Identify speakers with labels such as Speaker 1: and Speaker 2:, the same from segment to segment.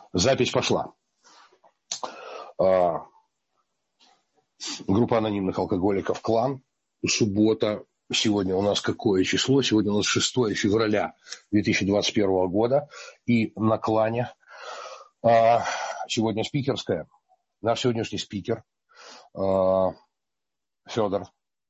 Speaker 1: Запись пошла. Группа анонимных алкоголиков «Клан». Суббота. Сегодня у нас какое число? Сегодня у нас 6 февраля 2021 года. И на «Клане» сегодня спикерская. Наш сегодняшний спикер Федор.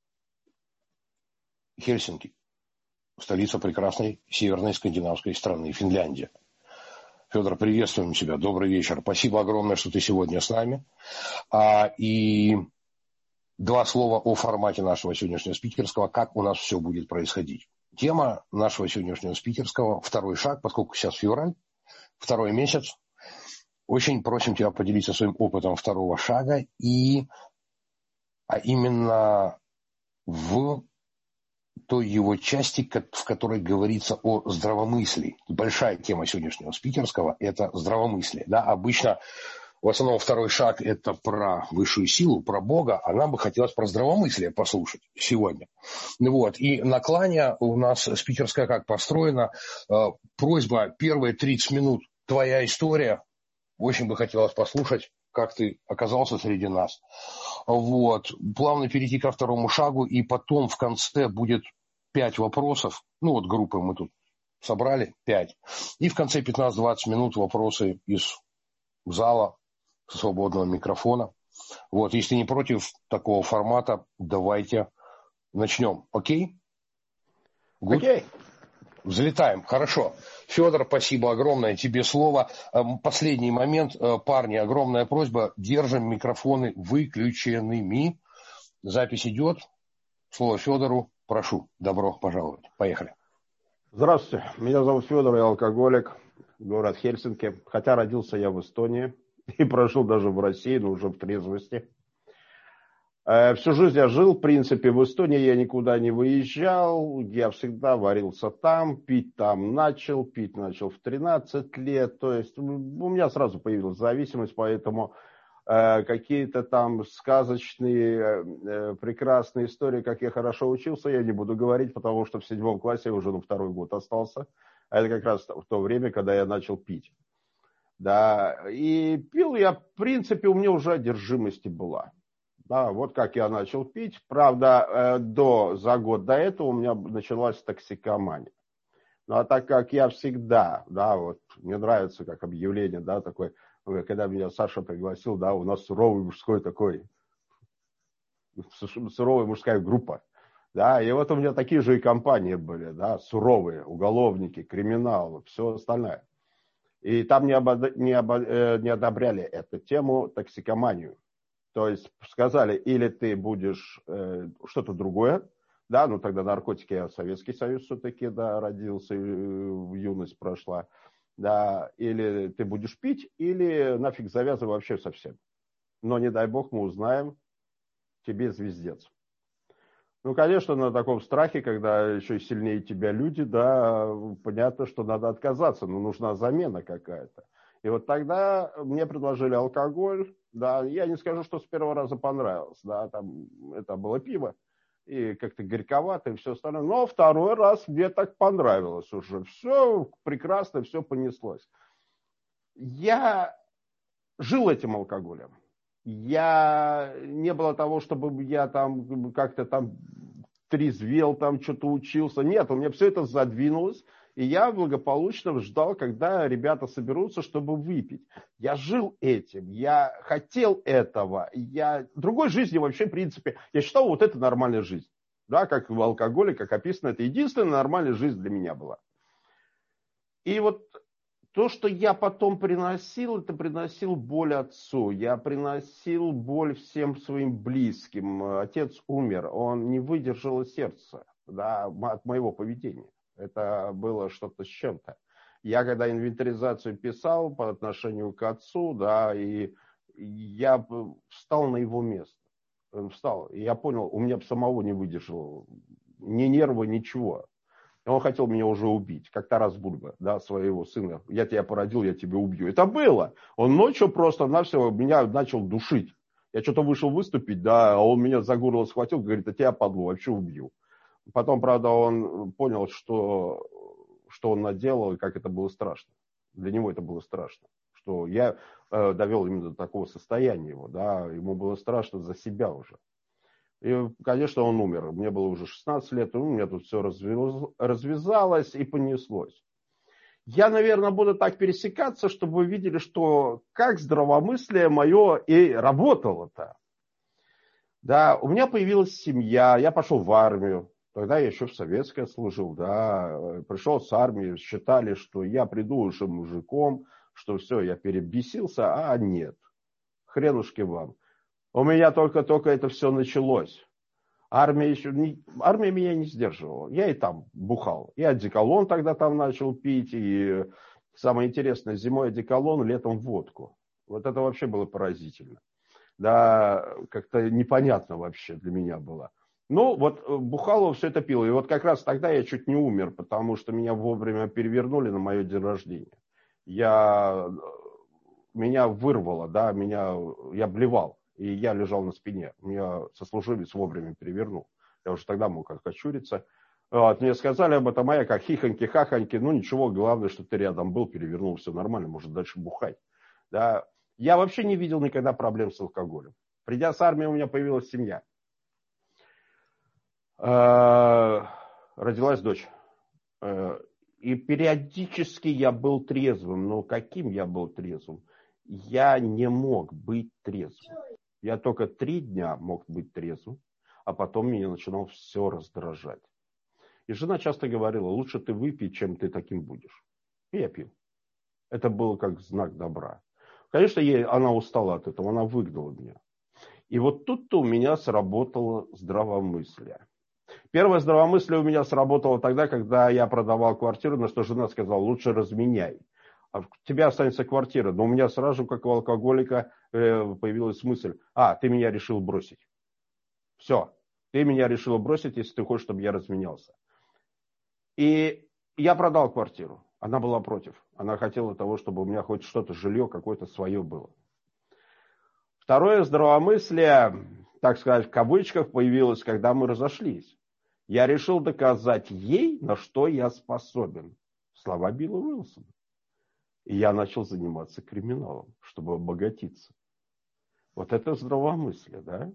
Speaker 1: Хельсинки. Столица прекрасной северной скандинавской страны Финляндия. Федор, приветствуем тебя. Добрый вечер. Спасибо огромное, что ты сегодня с нами. И два слова о формате нашего сегодняшнего спикерского, как у нас все будет происходить. Тема нашего сегодняшнего спикерского – второй шаг, поскольку сейчас февраль, второй месяц. Очень просим тебя поделиться своим опытом второго шага, а именно в той его части, в которой говорится о здравомыслии. Большая тема сегодняшнего спикерского – это здравомыслие. Да? Обычно, в основном, второй шаг – это про высшую силу, про Бога, а нам бы хотелось про здравомыслие послушать сегодня. Вот. И на «Клане» у нас спикерская как построена. Просьба, первые 30 минут – твоя история. Очень бы хотелось послушать, как ты оказался среди нас. Вот. Плавно перейти ко второму шагу, и потом в конце будет 5 вопросов. Ну вот группы мы тут собрали, 5. И в конце 15-20 минут вопросы из зала, со свободного микрофона. Вот. Если не против такого формата, давайте начнем. Окей?
Speaker 2: Окей.
Speaker 1: Взлетаем. Хорошо. Федор, спасибо огромное. Тебе слово. Последний момент. Парни, огромная просьба. Держим микрофоны выключенными. Запись идет. Слово Федору. Прошу. Добро пожаловать. Поехали.
Speaker 2: Здравствуйте. Меня зовут Федор, я алкоголик. Город Хельсинки. Хотя родился я в Эстонии. И прожил даже в России, но уже в трезвости. Всю жизнь я жил, в принципе, в Эстонии я никуда не выезжал, я всегда варился там, пить начал в 13 лет, то есть у меня сразу появилась зависимость, поэтому какие-то там сказочные, прекрасные истории, как я хорошо учился, я не буду говорить, потому что в 7 классе я уже на 2-й год остался, а это как раз в то время, когда я начал пить. Да, и пил я, в принципе, у меня уже одержимость была. Да, вот как я начал пить. Правда, за год до этого у меня началась токсикомания. Ну, а так как я всегда, да, вот, мне нравится как объявление, да, такое, когда меня Саша пригласил, да, у нас суровый мужской такой, суровая мужская группа. Да, и вот у меня такие же и компании были, да, суровые, уголовники, криминал, все остальное. И там не одобряли эту тему, токсикоманию. То есть сказали, или ты будешь что-то другое, да, ну тогда наркотики, я Советский Союз все-таки, да, родился, в юность прошла, да, или ты будешь пить, или нафиг завязывай вообще совсем. Но не дай бог мы узнаем, тебе звездец. Ну, конечно, на таком страхе, когда еще сильнее тебя люди, да, понятно, что надо отказаться, но нужна замена какая-то. И вот тогда мне предложили алкоголь, да, я не скажу, что с первого раза понравилось, да, там это было пиво, и как-то горьковато, и все остальное, но второй раз мне так понравилось уже, все прекрасно, все понеслось. Я жил этим алкоголем. Не было того, чтобы я там как-то там трезвел, там что-то учился. Нет, у меня все это задвинулось, и я благополучно ждал, когда ребята соберутся, чтобы выпить. Я жил этим, я хотел этого. Другой жизни вообще, в принципе, я считал, вот это нормальная жизнь. Да, как в алкоголе, как описано, это единственная нормальная жизнь для меня была. И вот то, что я потом приносил, это приносил боль отцу, я приносил боль всем своим близким. Отец умер, он не выдержал сердца, да, от моего поведения. Это было что-то с чем-то. Я когда инвентаризацию писал по отношению к отцу, да, и я встал на его место. Встал, и я понял, у меня самого не выдержало ни нервы, ничего. Он хотел меня уже убить, как Тарас Бульба, да, своего сына. Я тебя породил, я тебя убью. Это было. Он ночью просто-навсего меня начал душить. Я что-то вышел выступить, да, а он меня за горло схватил, говорит, а тебя, падлу, вообще убью. Потом, правда, он понял, что он наделал, и как это было страшно. Для него это было страшно, что я довел именно до такого состояния его, да, ему было страшно за себя уже. И, конечно, он умер. Мне было уже 16 лет, и у меня тут все развязалось и понеслось. Я, наверное, буду так пересекаться, чтобы вы видели, что как здравомыслие мое и работало-то. Да, у меня появилась семья, я пошел в армию. Тогда я еще в советской служил, да. Пришел с армии, считали, что я приду уже мужиком, что все, я перебесился, а нет. Хренушки вам. У меня только это все началось. Армия меня не сдерживала. Я и там бухал. И одеколон тогда там начал пить. И самое интересное, зимой одеколон, летом водку. Вот это вообще было поразительно. Да, как-то непонятно вообще для меня было. Ну, вот бухало, все это пил. И вот как раз тогда я чуть не умер, потому что меня вовремя перевернули на мое день рождения. Меня вырвало, да, я блевал. И я лежал на спине. Меня сослуживец вовремя перевернул. Я уже тогда мог окочуриться. Вот, мне сказали об этом, а я как хихоньки-хахоньки. Ну ничего, главное, что ты рядом был, перевернул, все нормально, может дальше бухать. Да. Я вообще не видел никогда проблем с алкоголем. Придя с армии, у меня появилась семья. Родилась дочь. И периодически я был трезвым. Но каким я был трезвым? Я не мог быть трезвым. Я только 3 дня мог быть трезвым, а потом меня начинало все раздражать. И жена часто говорила, лучше ты выпей, чем ты таким будешь. И я пил. Это было как знак добра. Конечно, она устала от этого, она выгнала меня. И вот тут-то у меня сработало здравомыслие. Первое здравомыслие у меня сработало тогда, когда я продавал квартиру, на что жена сказала, лучше разменяй. А у тебя останется квартира. Но у меня сразу, как у алкоголика, появилась мысль, ты меня решил бросить. Все, ты меня решил бросить, если ты хочешь, чтобы я разменялся. И я продал квартиру. Она была против. Она хотела того, чтобы у меня хоть что-то, жилье какое-то свое было. Второе здравомыслие, так сказать, в кавычках, появилось, когда мы разошлись. Я решил доказать ей, на что я способен. Слова Билла Уилсона. И я начал заниматься криминалом, чтобы обогатиться. Вот это здравомыслие, да?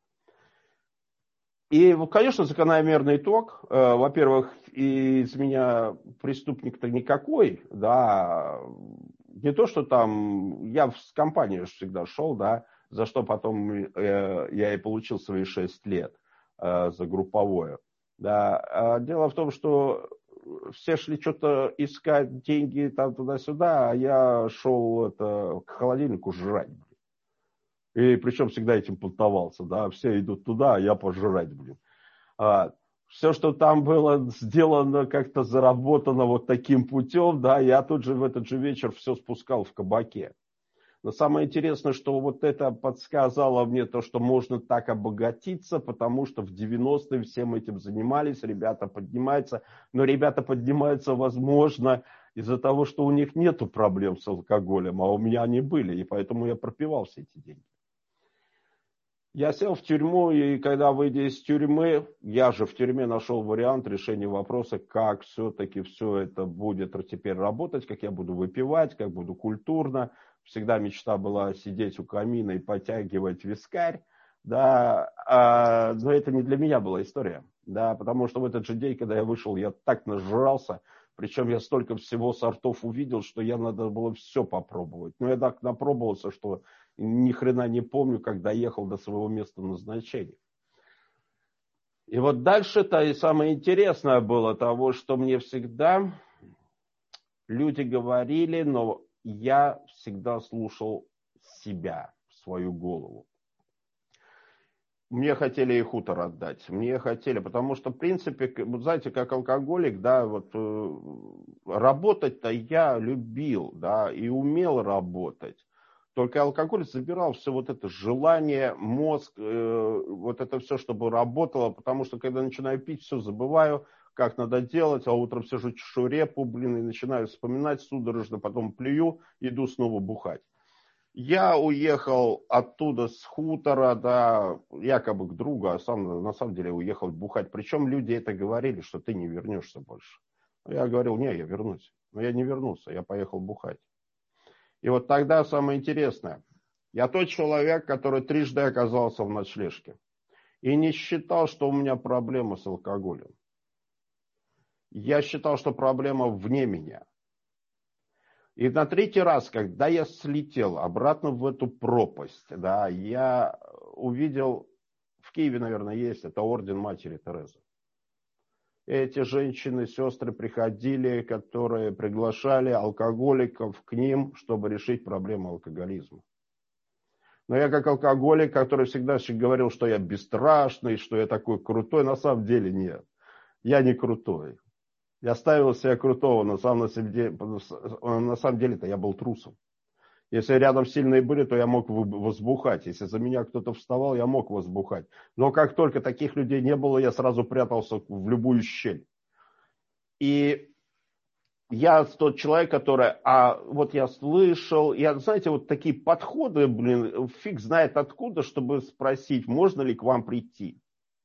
Speaker 2: И, конечно, закономерный итог. Во-первых, из меня преступник-то никакой, да. Не то, что там я в компанию всегда шел, да, за что потом я и получил свои 6 лет за групповое. Да. Дело в том, что все шли что-то искать, деньги там туда-сюда, а я шел к холодильнику жрать. И причем всегда этим понтовался, да, все идут туда, а я пожрать, блин. Все, что там было сделано, как-то заработано вот таким путем, да, я тут же в этот же вечер все спускал в кабаке. Но самое интересное, что вот это подсказало мне то, что можно так обогатиться, потому что в 90-е всем этим занимались, ребята поднимаются, но ребята поднимаются, возможно, из-за того, что у них нету проблем с алкоголем, а у меня они были, и поэтому я пропивал все эти деньги. Я сел в тюрьму, и когда, выйдя из тюрьмы, я же в тюрьме нашел вариант решения вопроса, как все-таки все это будет теперь работать, как я буду выпивать, как буду культурно. Всегда мечта была сидеть у камина и потягивать вискарь, да, но это не для меня была история, да, потому что в этот же день, когда я вышел, я так нажрался, причем я столько всего сортов увидел, что я надо было все попробовать. Но я так напробовался, что ни хрена не помню, как доехал до своего места назначения. И вот дальше-то и самое интересное было того, что мне всегда люди говорили, но я всегда слушал себя, свою голову. Мне хотели и хутор отдать. Мне хотели, потому что, в принципе, знаете, как алкоголик, да, вот работать-то я любил, да, и умел работать. Только алкоголь забирал все вот это желание, мозг, вот это все, чтобы работало, потому что, когда начинаю пить, все забываю, как надо делать, а утром сижу, чешу репу, блин, и начинаю вспоминать судорожно, потом плюю, иду снова бухать. Я уехал оттуда с хутора, да, якобы к другу, а сам на самом деле уехал бухать. Причем люди это говорили, что ты не вернешься больше. Я говорил, не, я вернусь. Но я не вернулся, я поехал бухать. И вот тогда самое интересное. Я тот человек, который трижды оказался в ночлежке. И не считал, что у меня проблема с алкоголем. Я считал, что проблема вне меня. И на третий раз, когда я слетел обратно в эту пропасть, да, я увидел, в Киеве, наверное, есть, это орден Матери Терезы. Эти женщины, сестры приходили, которые приглашали алкоголиков к ним, чтобы решить проблему алкоголизма. Но я как алкоголик, который всегда говорил, что я бесстрашный, что я такой крутой, на самом деле нет. Я не крутой. Я ставил себя крутого, на самом деле-то я был трусом. Если рядом сильные были, то я мог возбухать. Если за меня кто-то вставал, я мог возбухать. Но как только таких людей не было, я сразу прятался в любую щель. И я тот человек, который, вот я слышал, знаете, вот такие подходы, фиг знает откуда, чтобы спросить, можно ли к вам прийти.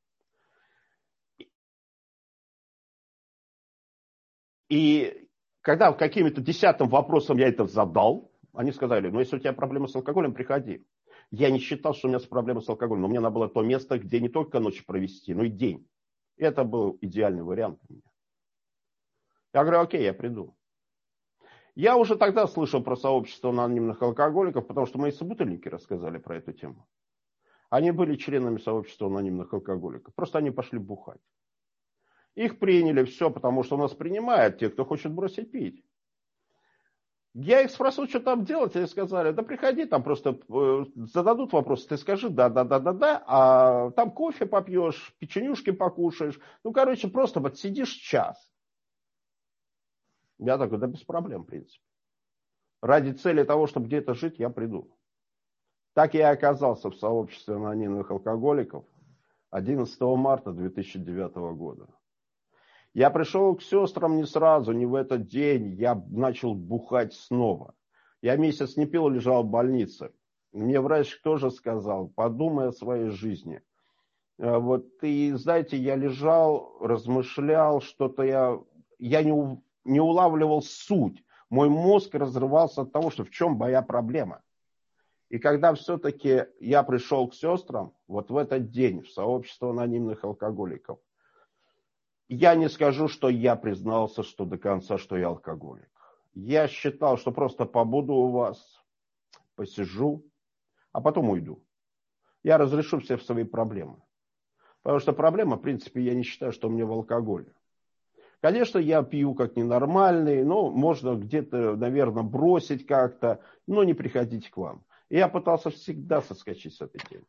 Speaker 2: И когда каким-то 10-м вопросом я это задал, они сказали, если у тебя проблемы с алкоголем, приходи. Я не считал, что у меня проблемы с алкоголем, но мне надо было то место, где не только ночь провести, но и день. И это был идеальный вариант у меня. Я говорю, окей, я приду. Я уже тогда слышал про сообщество анонимных алкоголиков, потому что мои собутыльники рассказали про эту тему. Они были членами сообщества анонимных алкоголиков. Просто они пошли бухать. Их приняли, все, потому что у нас принимают те, кто хочет бросить пить. Я их спросил, что там делать, они сказали, да приходи, там просто зададут вопрос, ты скажи да, а там кофе попьешь, печенюшки покушаешь. Просто вот сидишь час. Я такой, да без проблем, в принципе. Ради цели того, чтобы где-то жить, я приду. Так я и оказался в сообществе анонимных алкоголиков 11 марта 2009 года. Я пришел к сестрам не сразу, не в этот день. Я начал бухать снова. Я месяц не пил, лежал в больнице. Мне врач тоже сказал, подумай о своей жизни. И знаете, я лежал, размышлял, что-то я не улавливал суть. Мой мозг разрывался от того, что в чем моя проблема. И когда все-таки я пришел к сестрам, вот в этот день в сообщество анонимных алкоголиков, я не скажу, что я признался, что до конца, что я алкоголик. Я считал, что просто побуду у вас, посижу, а потом уйду. Я разрешу все свои проблемы. Потому что проблема, в принципе, я не считаю, что у меня в алкоголе. Конечно, я пью как ненормальный, но можно где-то, наверное, бросить как-то, но не приходить к вам. И я пытался всегда соскочить с этой темы.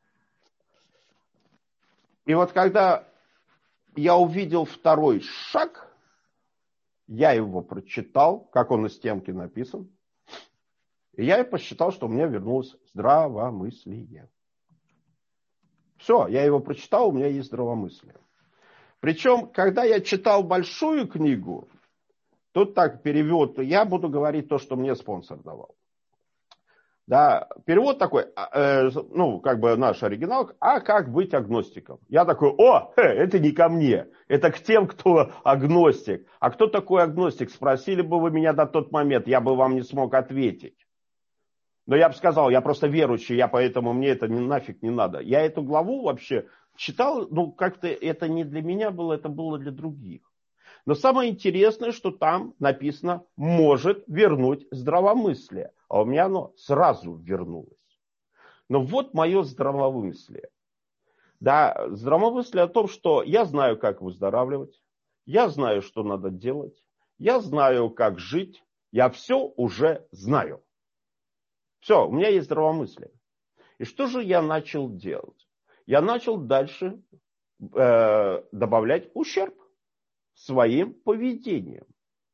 Speaker 2: И вот когда я увидел второй шаг, я его прочитал, как он на стенке написан, и я посчитал, что у меня вернулось здравомыслие. Все, я его прочитал, у меня есть здравомыслие. Причем, когда я читал большую книгу, тут так перевод, я буду говорить то, что мне спонсор давал. Да, перевод такой, наш оригинал, как быть агностиком? Я такой, это не ко мне, это к тем, кто агностик. А кто такой агностик? Спросили бы вы меня на тот момент, я бы вам не смог ответить. Но я бы сказал, я просто верующий, поэтому мне это нафиг не надо. Я эту главу вообще читал, как-то это не для меня было, это было для других. Но самое интересное, что там написано, может вернуть здравомыслие. А у меня оно сразу вернулось. Но вот мое здравомыслие. Да, здравомыслие о том, что я знаю, как выздоравливать, я знаю, что надо делать, я знаю, как жить, я все уже знаю. Все, у меня есть здравомыслие. И что же я начал делать? Я начал дальше добавлять ущерб своим поведением.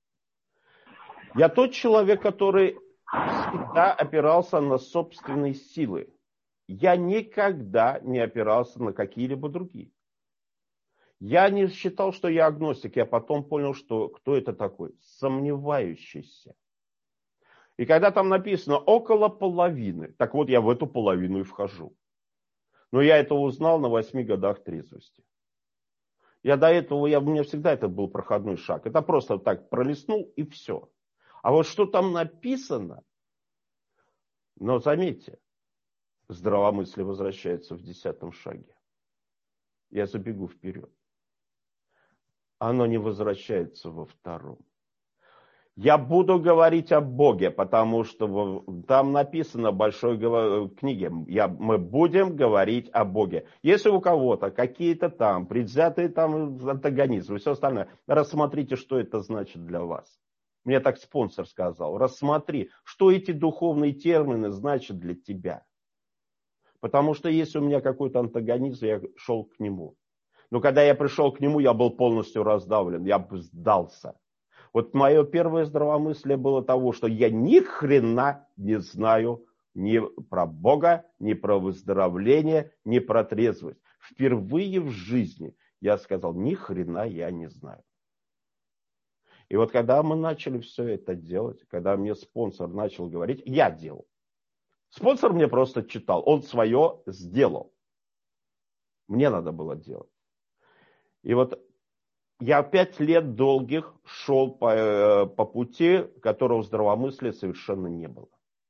Speaker 2: Я тот человек, который всегда опирался на собственные силы. Я никогда не опирался на какие-либо другие. Я не считал, что я агностик. Я потом понял, что кто это такой? Сомневающийся. И когда там написано около половины, так вот я в эту половину и вхожу. Но я это узнал на 8 годах трезвости. Я до этого, у меня всегда это был проходной шаг. Это просто так пролистнул и все. А вот что там написано, Но заметьте, здравомыслие возвращается в 10 шаге. Я забегу вперед. Оно не возвращается во 2. Я буду говорить о Боге, потому что там написано в большой книге, мы будем говорить о Боге. Если у кого-то какие-то там предвзятые там антагонизмы и все остальное, рассмотрите, что это значит для вас. Мне так спонсор сказал, рассмотри, что эти духовные термины значат для тебя. Потому что если у меня какой-то антагонизм, я шел к нему. Но когда я пришел к нему, я был полностью раздавлен, я бы сдался. Вот мое первое здравомыслие было того, что я ни хрена не знаю ни про Бога, ни про выздоровление, ни про трезвость. Впервые в жизни я сказал, ни хрена я не знаю. И вот когда мы начали все это делать, когда мне спонсор начал говорить, я делал. Спонсор мне просто читал, он свое сделал. Мне надо было делать. И вот я 5 лет долгих шел по пути, которого здравомыслия совершенно не было.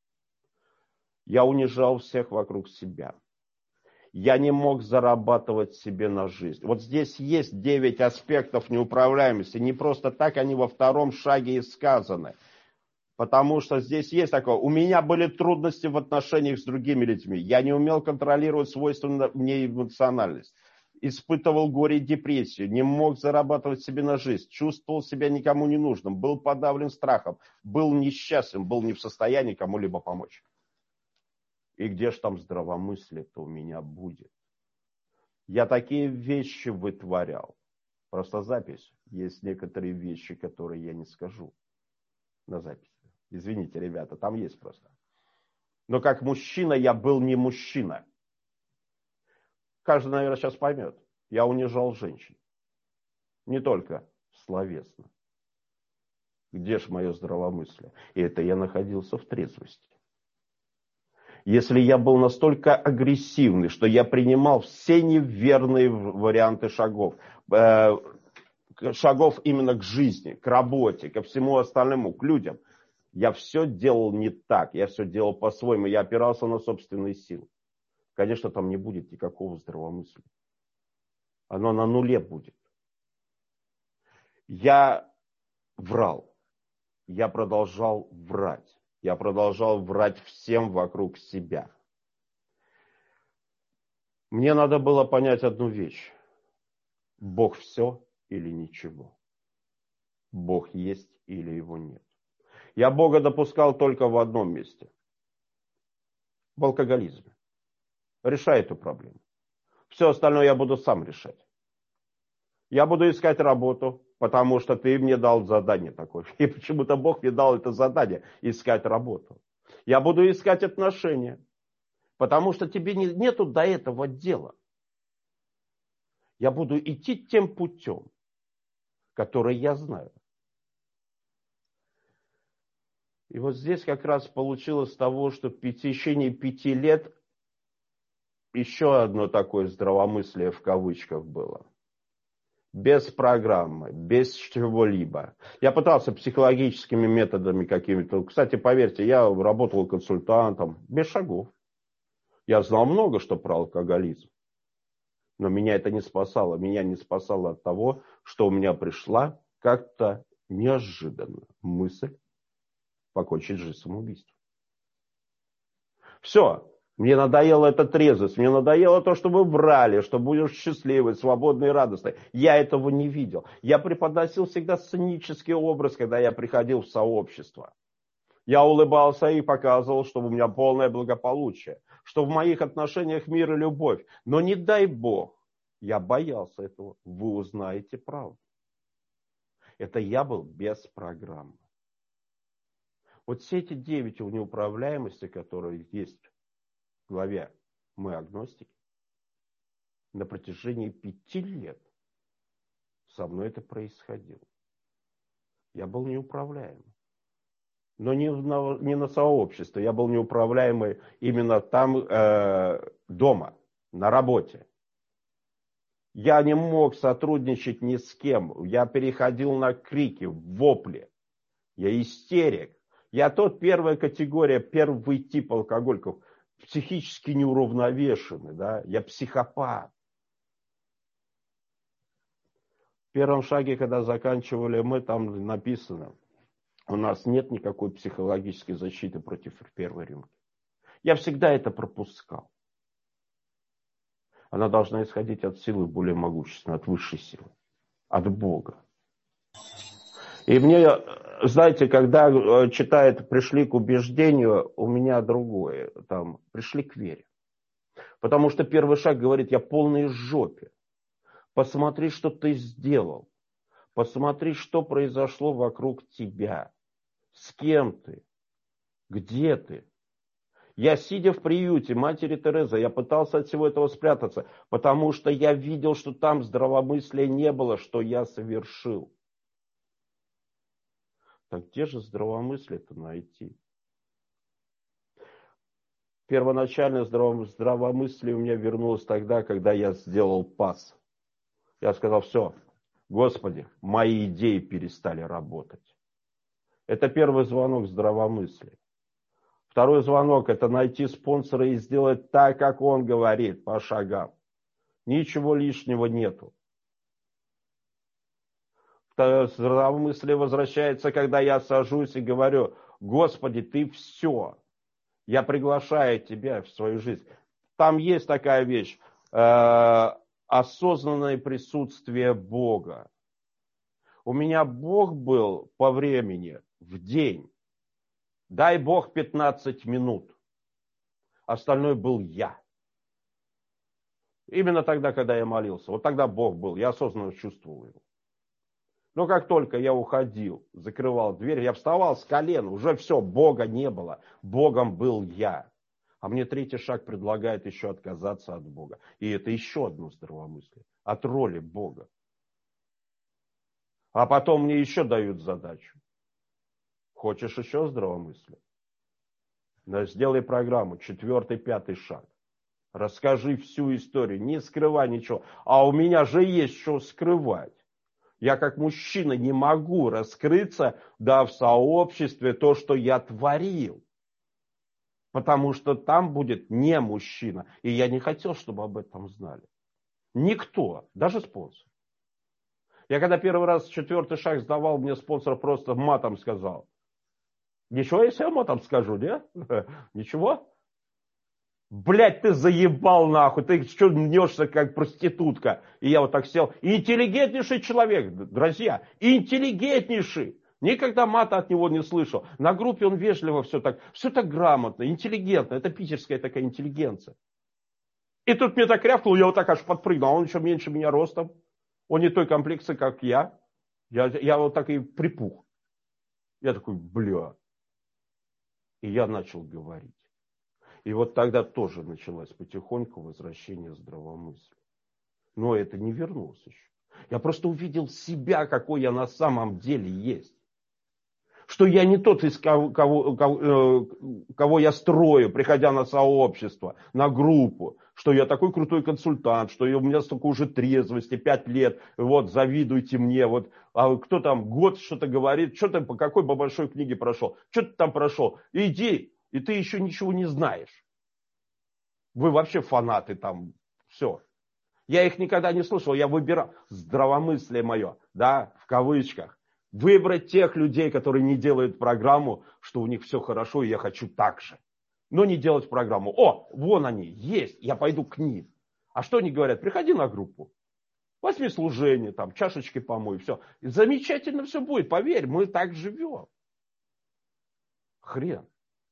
Speaker 2: Я унижал всех вокруг себя. Я не мог зарабатывать себе на жизнь. Вот здесь есть 9 аспектов неуправляемости. Не просто так они во 2 шаге и сказаны. Потому что здесь есть такое. У меня были трудности в отношениях с другими людьми. Я не умел контролировать свойственную мне эмоциональность. Испытывал горе и депрессию, не мог зарабатывать себе на жизнь, чувствовал себя никому не нужным, был подавлен страхом, был несчастным, был не в состоянии кому-либо помочь. И где же там здравомыслие-то у меня будет? Я такие вещи вытворял. Просто запись. Есть некоторые вещи, которые я не скажу на записи. Извините, ребята, там есть просто. Но как мужчина я был не мужчина. Каждый, наверное, сейчас поймет. Я унижал женщин. Не только словесно. Где ж мое здравомыслие? И это я находился в трезвости. Если я был настолько агрессивный, что я принимал все неверные варианты шагов, шагов именно к жизни, к работе, ко всему остальному, к людям, я все делал не так, я все делал по-своему, я опирался на собственные силы. Конечно, там не будет никакого здравомыслия. Оно на нуле будет. Я врал. Я продолжал врать. Я продолжал врать всем вокруг себя. Мне надо было понять одну вещь. Бог все или ничего. Бог есть или его нет. Я Бога допускал только в одном месте. В алкоголизме. Решай эту проблему. Все остальное я буду сам решать. Я буду искать работу, потому что ты мне дал задание такое. И почему-то Бог мне дал это задание искать работу. Я буду искать отношения, потому что тебе нету до этого дела. Я буду идти тем путем, который я знаю. И вот здесь как раз получилось того, что в течение 5 лет еще одно такое здравомыслие в кавычках было. Без программы, без чего-либо. Я пытался психологическими методами какими-то. Кстати, поверьте, я работал консультантом без шагов. Я знал много что про алкоголизм. Но меня это не спасало. Меня не спасало от того, что у меня пришла как-то неожиданно мысль покончить жизнь самоубийством. Все. Мне надоела эта трезвость, мне надоело то, что вы врали, что будешь счастливый, свободный и радостный. Я этого не видел. Я преподносил всегда сценический образ, когда я приходил в сообщество. Я улыбался и показывал, что у меня полное благополучие, что в моих отношениях мир и любовь. Но не дай Бог, я боялся этого. Вы узнаете правду. Это я был без программы. Вот все эти 9 неуправляемости, которые есть в главе «Мы агностики», на протяжении 5 лет со мной это происходило. Я был неуправляемый. Но не на сообществе, я был неуправляемый именно там, дома, на работе. Я не мог сотрудничать ни с кем. Я переходил на крики, вопли. Я истерик. Я первая категория, первый тип алкоголиков, психически неуравновешенный, да, я психопат. В первом шаге, когда заканчивали мы, там написано, у нас нет никакой психологической защиты против первой рюмки. Я всегда это пропускал. Она должна исходить от силы более могущественной, от высшей силы, от Бога. И мне, знаете, когда читает «Пришли к убеждению», у меня другое, там «Пришли к вере». Потому что первый шаг говорит, я полный жопе. Посмотри, что ты сделал. Посмотри, что произошло вокруг тебя. С кем ты? Где ты? Я, сидя в приюте матери Терезы, я пытался от всего этого спрятаться, потому что я видел, что там здравомыслия не было, что я совершил. Так где же здравомыслие-то найти? Первоначальное здравомыслие у меня вернулось тогда, когда я сделал пас. Я сказал, все, Господи, мои идеи перестали работать. Это первый звонок здравомыслия. Второй звонок – это найти спонсора и сделать так, как он говорит, по шагам. Ничего лишнего нету. Здравомыслие возвращается, когда я сажусь и говорю, Господи, ты все. Я приглашаю тебя в свою жизнь. Там есть такая вещь, осознанное присутствие Бога. У меня Бог был по времени в день. Дай Бог 15 минут. Остальное был я. Именно тогда, когда я молился. Вот тогда Бог был. Я осознанно чувствовал его. Но как только я уходил, закрывал дверь, я вставал с колен. Уже все, Бога не было. Богом был я. А мне третий шаг предлагает еще отказаться от Бога. И это еще одно здравомыслие. От роли Бога. А потом мне еще дают задачу. Хочешь еще здравомыслие? Сделай программу, 4-й, 5-й шаг. Расскажи всю историю, не скрывай ничего. А у меня же есть что скрывать. Я как мужчина не могу раскрыться, да, в сообществе то, что я творил. Потому что там будет не мужчина. И я не хотел, чтобы об этом знали. Никто, даже спонсор. Я когда первый раз 4-й шаг сдавал, мне спонсор просто матом сказал. Ничего, если я матом скажу, нет? Ничего? Блядь, ты заебал нахуй, ты что мнешься как проститутка? И я вот так сел. Интеллигентнейший человек, друзья, интеллигентнейший. Никогда мата от него не слышал. На группе он вежливо все так грамотно, интеллигентно. Это питерская такая интеллигенция. И тут мне так рявкнул, я вот так аж подпрыгнул. А он еще меньше меня ростом. Он не той комплекции, как я. Я вот так и припух. Я такой, бля. И я начал говорить. И вот тогда тоже началось потихоньку возвращение здравомыслия. Но это не вернулось еще. Я просто увидел себя, какой я на самом деле есть. Что я не тот, из кого я строю, приходя на сообщество, на группу. Что я такой крутой консультант, что у меня столько уже трезвости, 5 лет, вот, завидуйте мне. Вот, а кто там год что-то говорит, что ты по какой бы большой книге прошел, что ты там прошел, иди, и ты еще ничего не знаешь. Вы вообще фанаты там, все. Я их никогда не слышал, я выбирал, здравомыслие мое, да, в кавычках. Выбрать тех людей, которые не делают программу, что у них все хорошо, и я хочу так же. Но не делать программу. О, вон они, есть, я пойду к ним. А что они говорят? Приходи на группу. Возьми служение, там, чашечки помой, все. И замечательно все будет, поверь, мы так живем. Хрен.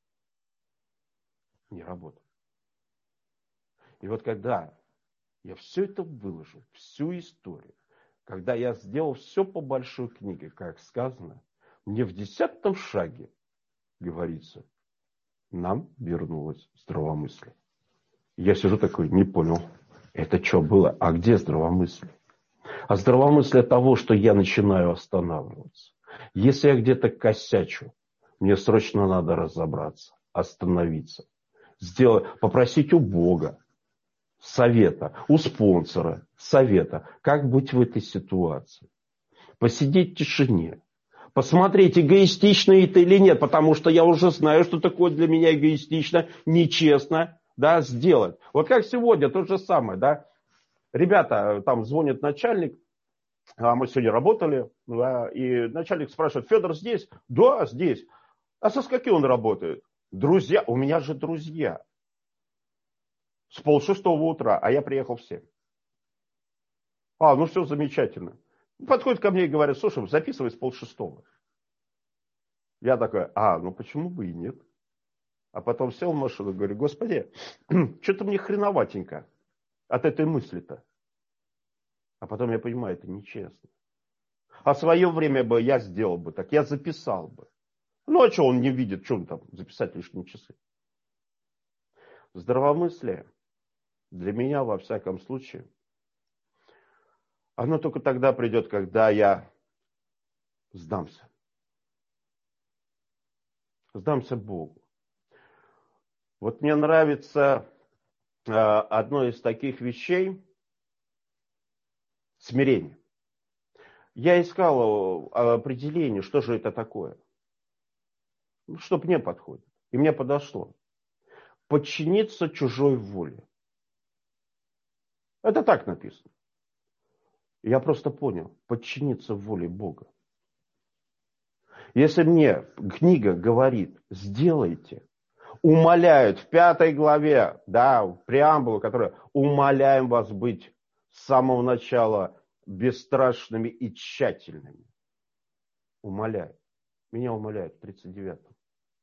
Speaker 2: Не работает. И вот когда я все это выложил, всю историю, когда я сделал все по большой книге, как сказано, мне в 10-м шаге говорится, нам вернулось здравомыслие. Я сижу такой, не понял, это что было? А где здравомыслие? А здравомыслие того, что я начинаю останавливаться. Если я где-то косячу, мне срочно надо разобраться, остановиться, попросить у Бога совета, у спонсора совета, как быть в этой ситуации. Посидеть в тишине, Посмотреть, эгоистично это или нет, потому что я уже знаю, что такое для меня эгоистично, нечестно, да, сделать. Вот как сегодня, то же самое, да. Ребята, там звонит начальник, мы сегодня работали, да, и начальник спрашивает: Федор здесь? Да, здесь. А со скольки он работает? Друзья, у меня же друзья. С 5:30 утра, а я приехал в 7. Ну все замечательно. Подходит ко мне и говорит: слушай, записывай с 5:30. Я такой: ну почему бы и нет? А потом сел в машину и говорю: Господи, что-то мне хреноватенько от этой мысли-то. А потом я понимаю, это нечестно. А в свое время бы я сделал бы так, я записал бы. Ну а что он не видит, что он там записать лишние часы? Здравомыслие для меня, во всяком случае, оно только тогда придет, когда я сдамся. Сдамся Богу. Вот мне нравится одно из таких вещей — смирение. Я искал определение, что же это такое. Что мне подходит. И мне подошло. Подчиниться чужой воле. Это так написано. Я просто понял. Подчиниться воле Бога. Если мне книга говорит: сделайте, умоляют в 5 главе, да, в преамбулу, которая: умоляем вас быть с самого начала бесстрашными и тщательными. Умоляют. Меня умоляют в 39-м.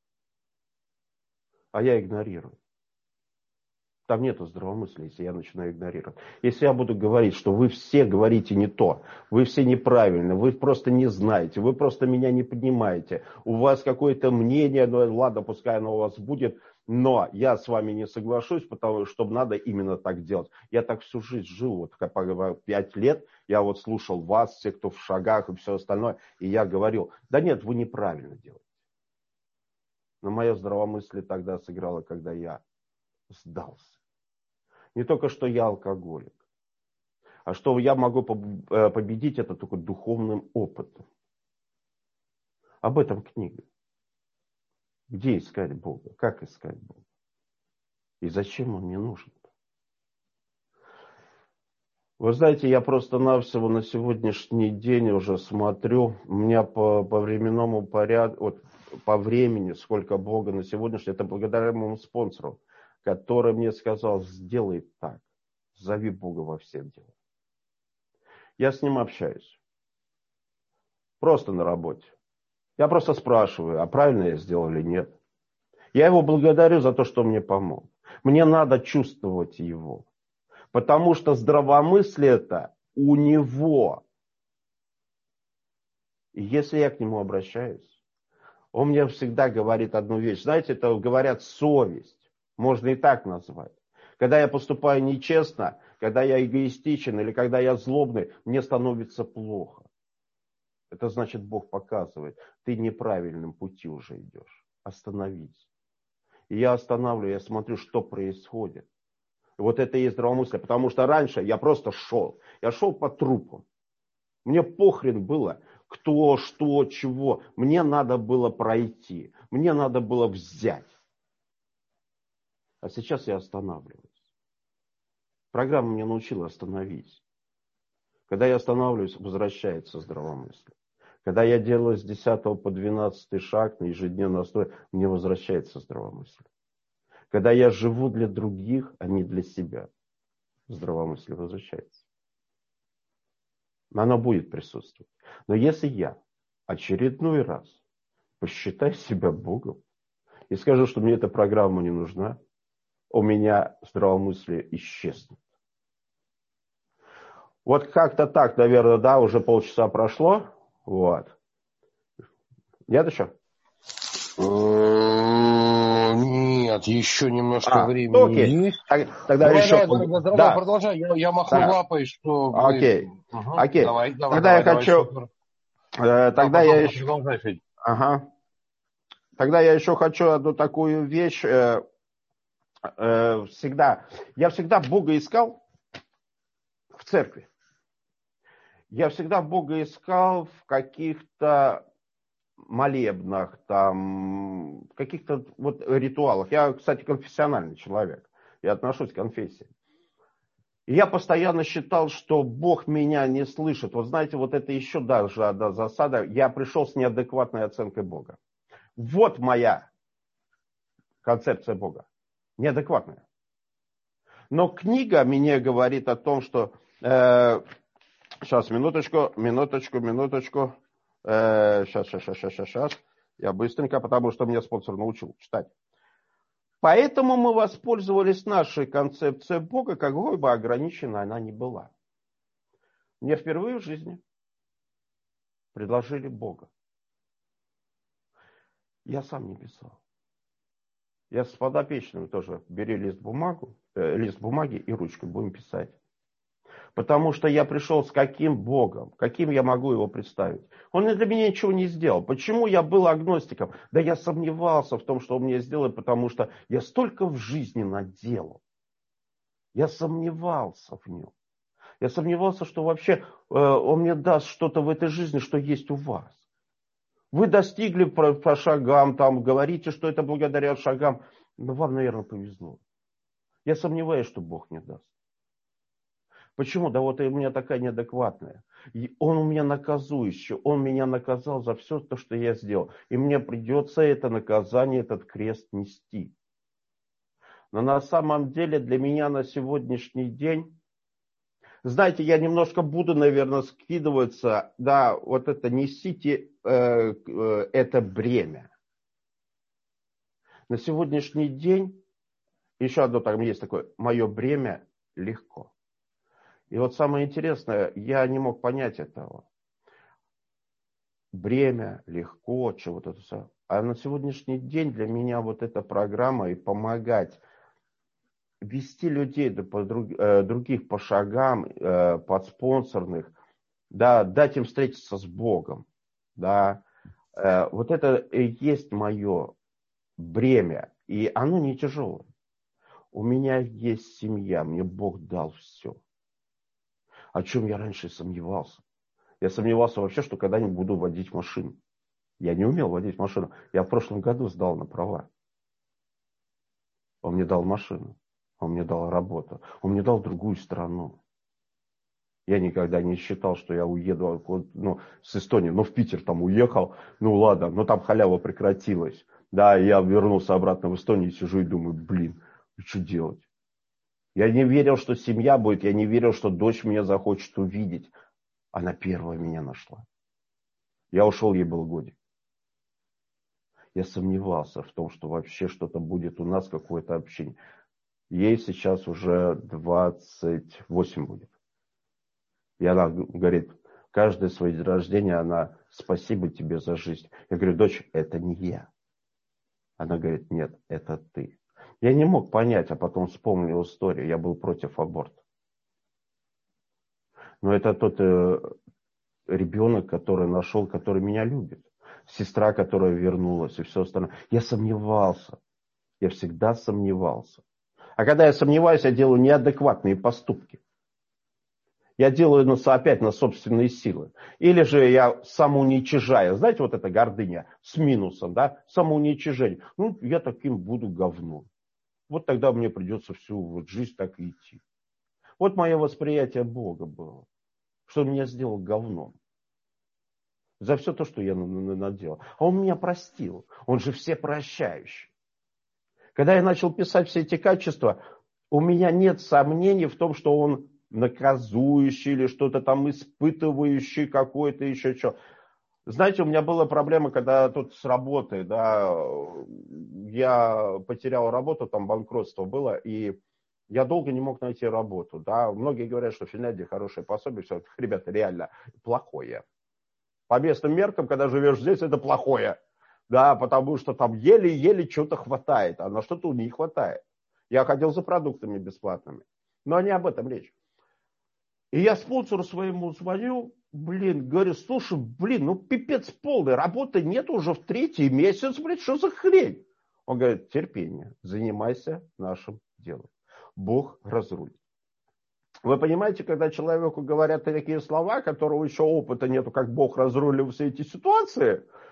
Speaker 2: А я игнорирую. Там нету здравомыслия, если я начинаю игнорировать. Если я буду говорить, что вы все говорите не то, вы все неправильно, вы просто не знаете, вы просто меня не понимаете, у вас какое-то мнение, ну ладно, пускай оно у вас будет, но я с вами не соглашусь, потому что надо именно так делать. Я так всю жизнь жил, вот 5 лет, я вот слушал вас, все, кто в шагах и все остальное, и я говорил: да нет, вы неправильно делаете. Но мое здравомыслие тогда сыграло, когда я сдался. Не только что я алкоголик, а что я могу победить это только духовным опытом. Об этом книга. Где искать Бога? Как искать Бога? И зачем Он мне нужен? Вы знаете, я просто-навсего на сегодняшний день уже смотрю, у меня по временному порядку, вот по времени, сколько Бога на сегодняшний, это благодаря моему спонсору, который мне сказал: сделай так, зови Бога во всех делах. Я с ним общаюсь. Просто на работе. Я просто спрашиваю, а правильно я сделал или нет. Я его благодарю за то, что мне помог. Мне надо чувствовать его. Потому что здравомыслие-то у него. И если я к нему обращаюсь, он мне всегда говорит одну вещь. Знаете, это говорят совесть. Можно и так назвать. Когда я поступаю нечестно, когда я эгоистичен или когда я злобный, мне становится плохо. Это значит, Бог показывает: ты неправильным пути уже идешь. Остановись. И я останавливаю, я смотрю, что происходит. И вот это и есть здравомыслие. Потому что раньше я просто шел. Я шел по трупам. Мне похрен было, кто, что, чего. Мне надо было пройти. Мне надо было взять. А сейчас я останавливаюсь. Программа меня научила: остановись. Когда я останавливаюсь, возвращается здравомыслие. Когда я делаю с 10 по 12 шаг на ежедневной основе, мне возвращается здравомыслие. Когда я живу для других, а не для себя, здравомыслие возвращается. Оно будет присутствовать. Но если я очередной раз посчитаю себя Богом и скажу, что мне эта программа не нужна, у меня здравомыслие исчезнет. Вот как-то так, наверное, да, уже полчаса прошло. Вот. Нет еще?
Speaker 1: Нет, еще немножко времени
Speaker 2: окей.
Speaker 1: есть.
Speaker 2: Тогда
Speaker 1: давай,
Speaker 2: еще...
Speaker 1: давай,
Speaker 2: да.
Speaker 1: Продолжай. Я махну лапой, что...
Speaker 2: Окей.
Speaker 1: Угу.
Speaker 2: Окей.
Speaker 1: Давай,
Speaker 2: тогда я хочу...
Speaker 1: супер.
Speaker 2: Тогда я еще...
Speaker 1: Продолжай, Федь.
Speaker 2: Ага. Тогда я еще хочу одну такую вещь. Всегда. Я всегда Бога искал в церкви. Я всегда Бога искал в каких-то молебнах, там, в каких-то вот ритуалах. Я, кстати, конфессиональный человек. Я отношусь к конфессии. И я постоянно считал, что Бог меня не слышит. Вот знаете, вот это еще даже одна засада. Я пришел с неадекватной оценкой Бога. Вот моя концепция Бога. Неадекватная. Но книга мне говорит о том, что... сейчас, минуточку. Сейчас. Я быстренько, потому что меня спонсор научил читать. Поэтому мы воспользовались нашей концепцией Бога, какой бы ограниченной она ни была. Мне впервые в жизни предложили Бога. Я сам не писал. Я с подопечными тоже бери лист бумаги и ручкой будем писать. Потому что я пришел с каким Богом, каким я могу его представить. Он для меня ничего не сделал. Почему я был агностиком? Да я сомневался в том, что он мне сделает, потому что я столько в жизни наделал. Я сомневался в нем. Я сомневался, что вообще он мне даст что-то в этой жизни, что есть у вас. Вы достигли по шагам, там, говорите, что это благодаря шагам. Но вам, наверное, повезло. Я сомневаюсь, что Бог мне даст. Почему? Да вот у меня такая неадекватная. И он у меня наказующий. Он меня наказал за все то, что я сделал. И мне придется это наказание, этот крест нести. Но на самом деле для меня на сегодняшний день, знаете, я немножко буду, наверное, скидываться, да, вот это несите это бремя. На сегодняшний день, еще одно там есть такое, мое бремя легко. И вот самое интересное, я не мог понять этого. Бремя, легко, чего-то все. А на сегодняшний день для меня вот эта программа и помогать вести людей других по шагам, подспонсорных, да, дать им встретиться с Богом. Да, вот это и есть мое бремя. И оно не тяжелое. У меня есть семья, мне Бог дал все. О чем я раньше сомневался. Я сомневался вообще, что когда-нибудь буду водить машину. Я не умел водить машину. Я в прошлом году сдал на права. Он мне дал машину. Он мне дал работу. Он мне дал другую страну. Я никогда не считал, что я уеду с Эстонии. В Питер там уехал. Ладно, но там халява прекратилась. Да, я вернулся обратно в Эстонию и сижу и думаю, что делать? Я не верил, что семья будет. Я не верил, что дочь меня захочет увидеть. Она первая меня нашла. Я ушел, ей был годик. Я сомневался в том, что вообще что-то будет у нас, какое-то общение. Ей сейчас уже 28 будет. И она говорит, каждый свой день рождения, она, спасибо тебе за жизнь. Я говорю, дочь, это не я. Она говорит, нет, это ты. Я не мог понять, а потом вспомнил историю. Я был против аборта. Но это тот ребенок, который нашел, который меня любит. Сестра, которая вернулась и все остальное. Я сомневался. Я всегда сомневался. А когда я сомневаюсь, я делаю неадекватные поступки. Я делаю опять на собственные силы. Или же я самоуничижаю. Знаете, вот эта гордыня с минусом, да? Самоуничижение. Я таким буду говном. Вот тогда мне придется всю жизнь так и идти. Вот мое восприятие Бога было. Что он меня сделал говном. За все то, что я наделал. А он меня простил. Он же всепрощающий. Когда я начал писать все эти качества, у меня нет сомнений в том, что он наказующий или что-то там испытывающий какой-то еще что. Знаете, у меня была проблема, когда тут с работы, да, я потерял работу, там банкротство было, и я долго не мог найти работу, да. Многие говорят, что в Финляндии хорошее пособие, все, ребята, реально плохое. По местным меркам, когда живешь здесь, это плохое, да, потому что там еле-еле что-то хватает, а на что-то не хватает. Я ходил за продуктами бесплатными, но не об этом речь. И я спонсору своему звоню, говорю, слушай, пипец полный, работы нет уже в 3-й месяц, что за хрень? Он говорит, терпение, занимайся нашим делом. Бог разрулит. Вы понимаете, когда человеку говорят такие слова, которого еще опыта нету, как Бог разрулил все эти ситуации,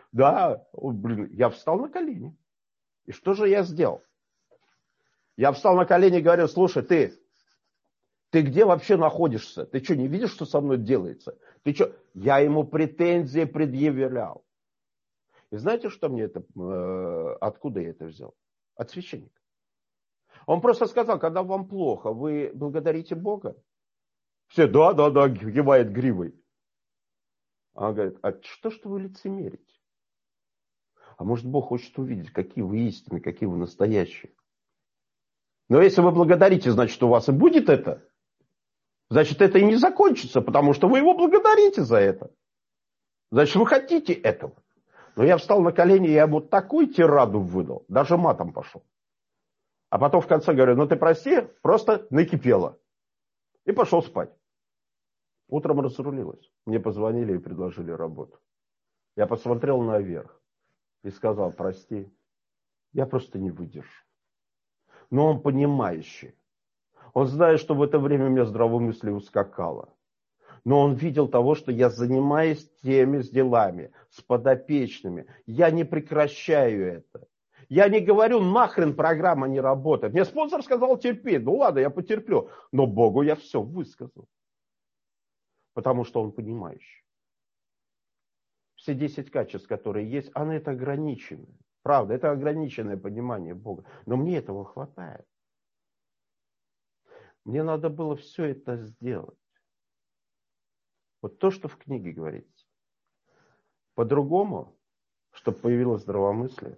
Speaker 2: Да, я встал на колени. И что же я сделал? Я встал на колени и говорю: слушай, ты где вообще находишься? Ты что, не видишь, что со мной делается? Ты что? Я ему претензии предъявлял. И знаете, что мне это, откуда я это взял? От священника. Он просто сказал: когда вам плохо, вы благодарите Бога? Все, да, кивает гривой. А он говорит: а что вы лицемерите? А может, Бог хочет увидеть, какие вы истинные, какие вы настоящие. Но если вы благодарите, значит, у вас и будет это. Значит, это и не закончится, потому что вы его благодарите за это. Значит, вы хотите этого. Но я встал на колени, я ему такую тираду выдал, даже матом пошел. А потом в конце говорю: ну ты прости, просто накипело. И пошел спать. Утром разрулилось. Мне позвонили и предложили работу. Я посмотрел наверх и сказал: прости, я просто не выдержу. Но он понимающий. Он знает, что в это время у меня здравомыслие ускакало. Но он видел того, что я занимаюсь теми делами, с подопечными. Я не прекращаю это. Я не говорю: нахрен программа не работает. Мне спонсор сказал: терпи. Ну ладно, я потерплю. Но Богу я все высказал. Потому что он понимающий. Все 10 качеств, которые есть, они это ограничены. Правда, это ограниченное понимание Бога. Но мне этого хватает. Мне надо было все это сделать. Вот то, что в книге говорится. По-другому, чтобы появилось здравомыслие,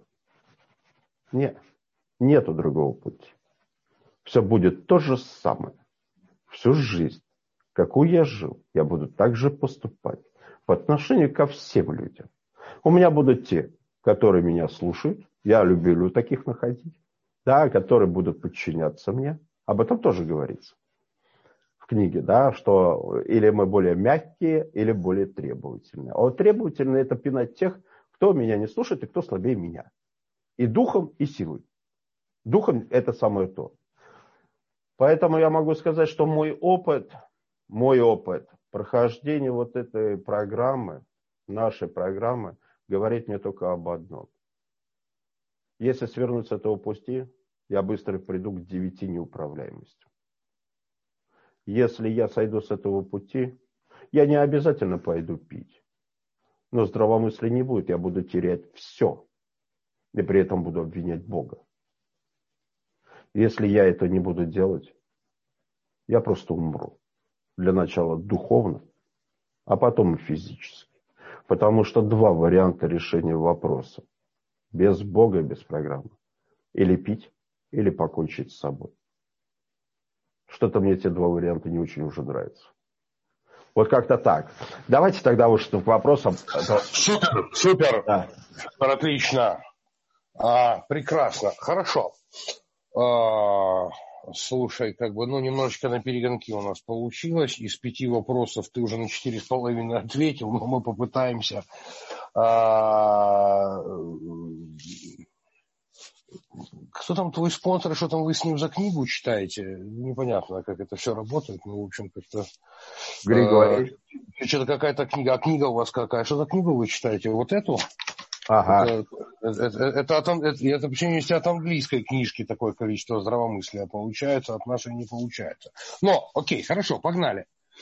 Speaker 2: нету другого пути. Все будет то же самое. Всю жизнь, какую я жил, я буду так же поступать по отношению ко всем людям. У меня будут те, которые меня слушают. Я люблю таких находить. Да, которые будут подчиняться мне. Об этом тоже говорится в книге, да, что или мы более мягкие, или более требовательные. А вот требовательные — это пинать тех, кто меня не слушает и кто слабее меня. И духом, и силой. Духом — это самое то. Поэтому я могу сказать, что мой опыт прохождения вот этой программы, нашей программы, говорит мне только об одном. Если свернуть с этого пути, я быстро приду к 9 неуправляемостям. Если я сойду с этого пути, я не обязательно пойду пить. Но здравомыслия не будет, я буду терять все. И при этом буду обвинять Бога. Если я это не буду делать, я просто умру. Для начала духовно, а потом и физически. Потому что 2 варианта решения вопроса. Без Бога и без программы. Или пить, или покончить с собой. Что-то мне эти 2 варианта не очень уже нравятся. Вот как-то так. Давайте тогда уж к вопросам.
Speaker 1: Супер.
Speaker 2: Да.
Speaker 1: Отлично. Прекрасно. Хорошо. Слушай, немножечко на перегонки у нас получилось. Из 5 вопросов ты уже на 4,5 ответил, но мы попытаемся. Кто там твой спонсор, и что там вы с ним за книгу читаете? Непонятно, как это все работает. Ну, в общем, как-то...
Speaker 2: Григорий.
Speaker 1: Что-то какая-то книга. А книга у вас какая? Что за книгу вы читаете? Вот эту?
Speaker 2: Ага.
Speaker 1: Это причем есть от английской книжки такое количество здравомыслия получается, от нашей не получается. Но, окей, хорошо, погнали.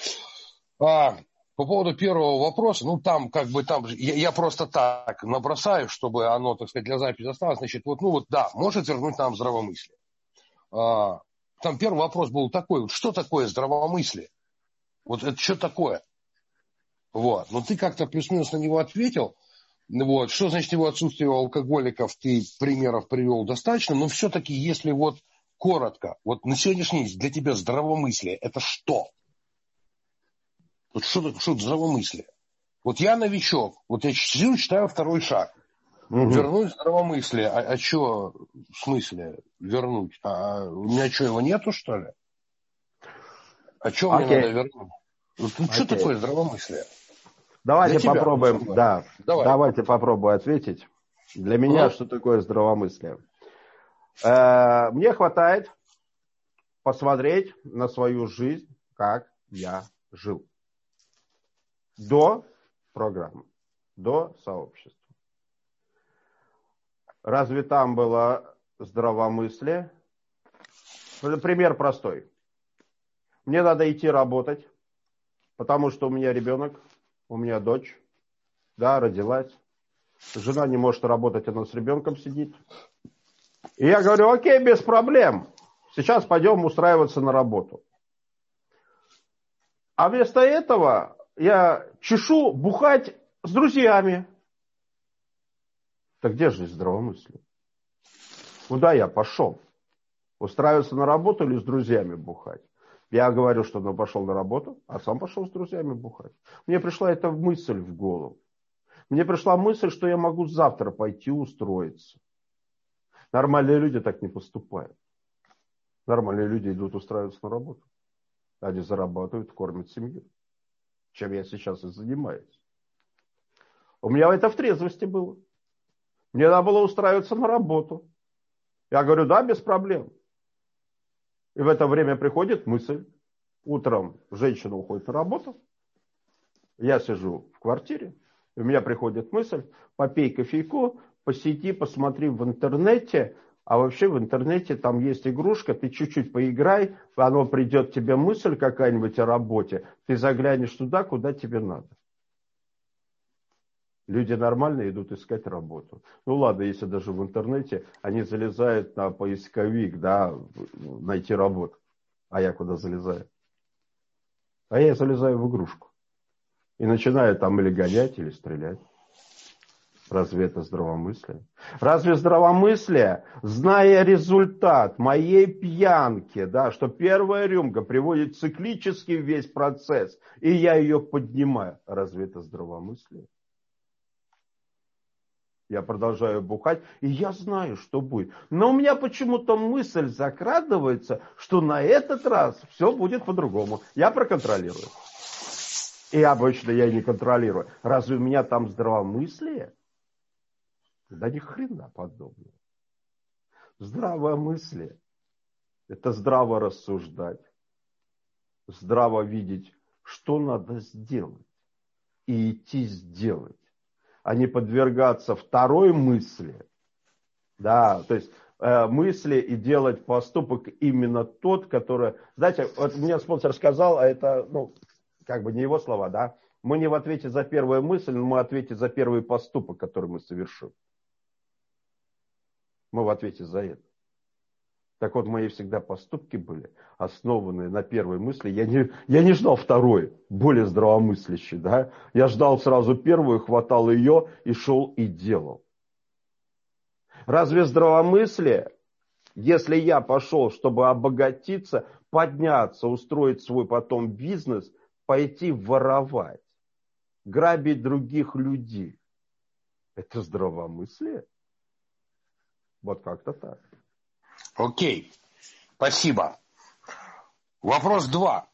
Speaker 1: По поводу первого вопроса, я просто так набросаю, чтобы оно, так сказать, для записи осталось. Значит, может вернуть нам здравомыслие. Там первый вопрос был такой: что такое здравомыслие? Вот это что такое? Вот. Но ты как-то плюс-минус на него ответил. Вот. Что значит его отсутствие у алкоголиков, ты примеров привел достаточно, но все-таки, если коротко, на сегодняшний день для тебя здравомыслие — это что? Что здравомыслие? Я новичок, я сижу, читаю 2 шаг. Угу. Вернуть здравомыслие. А что в смысле вернуть? У меня что, его нету, что ли? А что мне надо вернуть? Что такое здравомыслие?
Speaker 2: Давайте попробуем, давайте попробую ответить. Для меня что такое здравомыслие? Мне хватает посмотреть на свою жизнь, как я жил. До программы, до сообщества. Разве там было здравомыслие? Пример простой. Мне надо идти работать, потому что у меня ребенок, у меня дочь, да, родилась. Жена не может работать, она с ребенком сидит. И я говорю, окей, без проблем. Сейчас пойдем устраиваться на работу. А вместо этого я чешу бухать с друзьями. Так где же здравомыслие? Куда я пошел? Устраиваться на работу или с друзьями бухать? Я говорю, что он пошел на работу, а сам пошел с друзьями бухать. Мне пришла эта мысль в голову. Мне пришла мысль, что я могу завтра пойти устроиться. Нормальные люди так не поступают. Нормальные люди идут устраиваться на работу. Они зарабатывают, кормят семью. Чем я сейчас и занимаюсь. У меня это в трезвости было. Мне надо было устраиваться на работу. Я говорю, да, без проблем. И в это время приходит мысль. Утром женщина уходит на работу. Я сижу в квартире. И у меня приходит мысль, попей кофейку, посиди, посмотри в интернете. А вообще в интернете там есть игрушка, ты чуть-чуть поиграй, оно придет тебе мысль какая-нибудь о работе, ты заглянешь туда, куда тебе надо. Люди нормально идут искать работу. Ну ладно, если даже в интернете они залезают на поисковик, да, найти работу. А я куда залезаю? А я залезаю в игрушку. И начинаю там или гонять, или стрелять. Разве это здравомыслие? Разве здравомыслие, зная результат моей пьянки, да, что первая рюмка приводит циклически весь процесс, и я ее поднимаю, разве это здравомыслие? Я продолжаю бухать, и я знаю, что будет. Но у меня почему-то мысль закрадывается, что на этот раз все будет по-другому. Я проконтролирую. И обычно я не контролирую. Разве у меня там здравомыслие? Да ни хрена подобного. Здравомыслие – это здраво рассуждать, здраво видеть, что надо сделать, и идти сделать, а не подвергаться второй мысли, да, то есть мысли и делать поступок именно тот, который, знаете, вот мне спонсор сказал, а это, ну, как бы не его слова, да, мы не в ответе за первую мысль, но мы в ответе за первый поступок, который мы совершим. Мы в ответе за это. Так вот, мои всегда поступки были основаны на первой мысли. Я не ждал второй, более здравомыслящей. Да? Я ждал сразу первую, хватал ее и шел и делал. Разве здравомыслие, если я пошел, чтобы обогатиться, подняться, устроить свой потом бизнес, пойти воровать, грабить других людей, это здравомыслие? Вот как-то так.
Speaker 1: Окей, спасибо. Вопрос 2.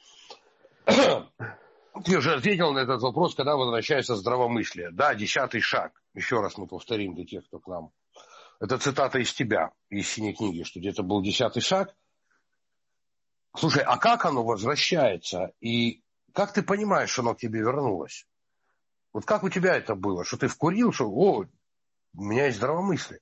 Speaker 1: Ты уже ответил на этот вопрос, когда возвращается здравомыслие. Да, 10-й шаг. Еще раз мы повторим для тех, кто к нам. Это цитата из тебя, из синей книги, что где-то был 10-й шаг. Слушай, а как оно возвращается? И как ты понимаешь, что оно к тебе вернулось? Вот как у тебя это было? Что ты вкурил, что у меня есть здравомыслие?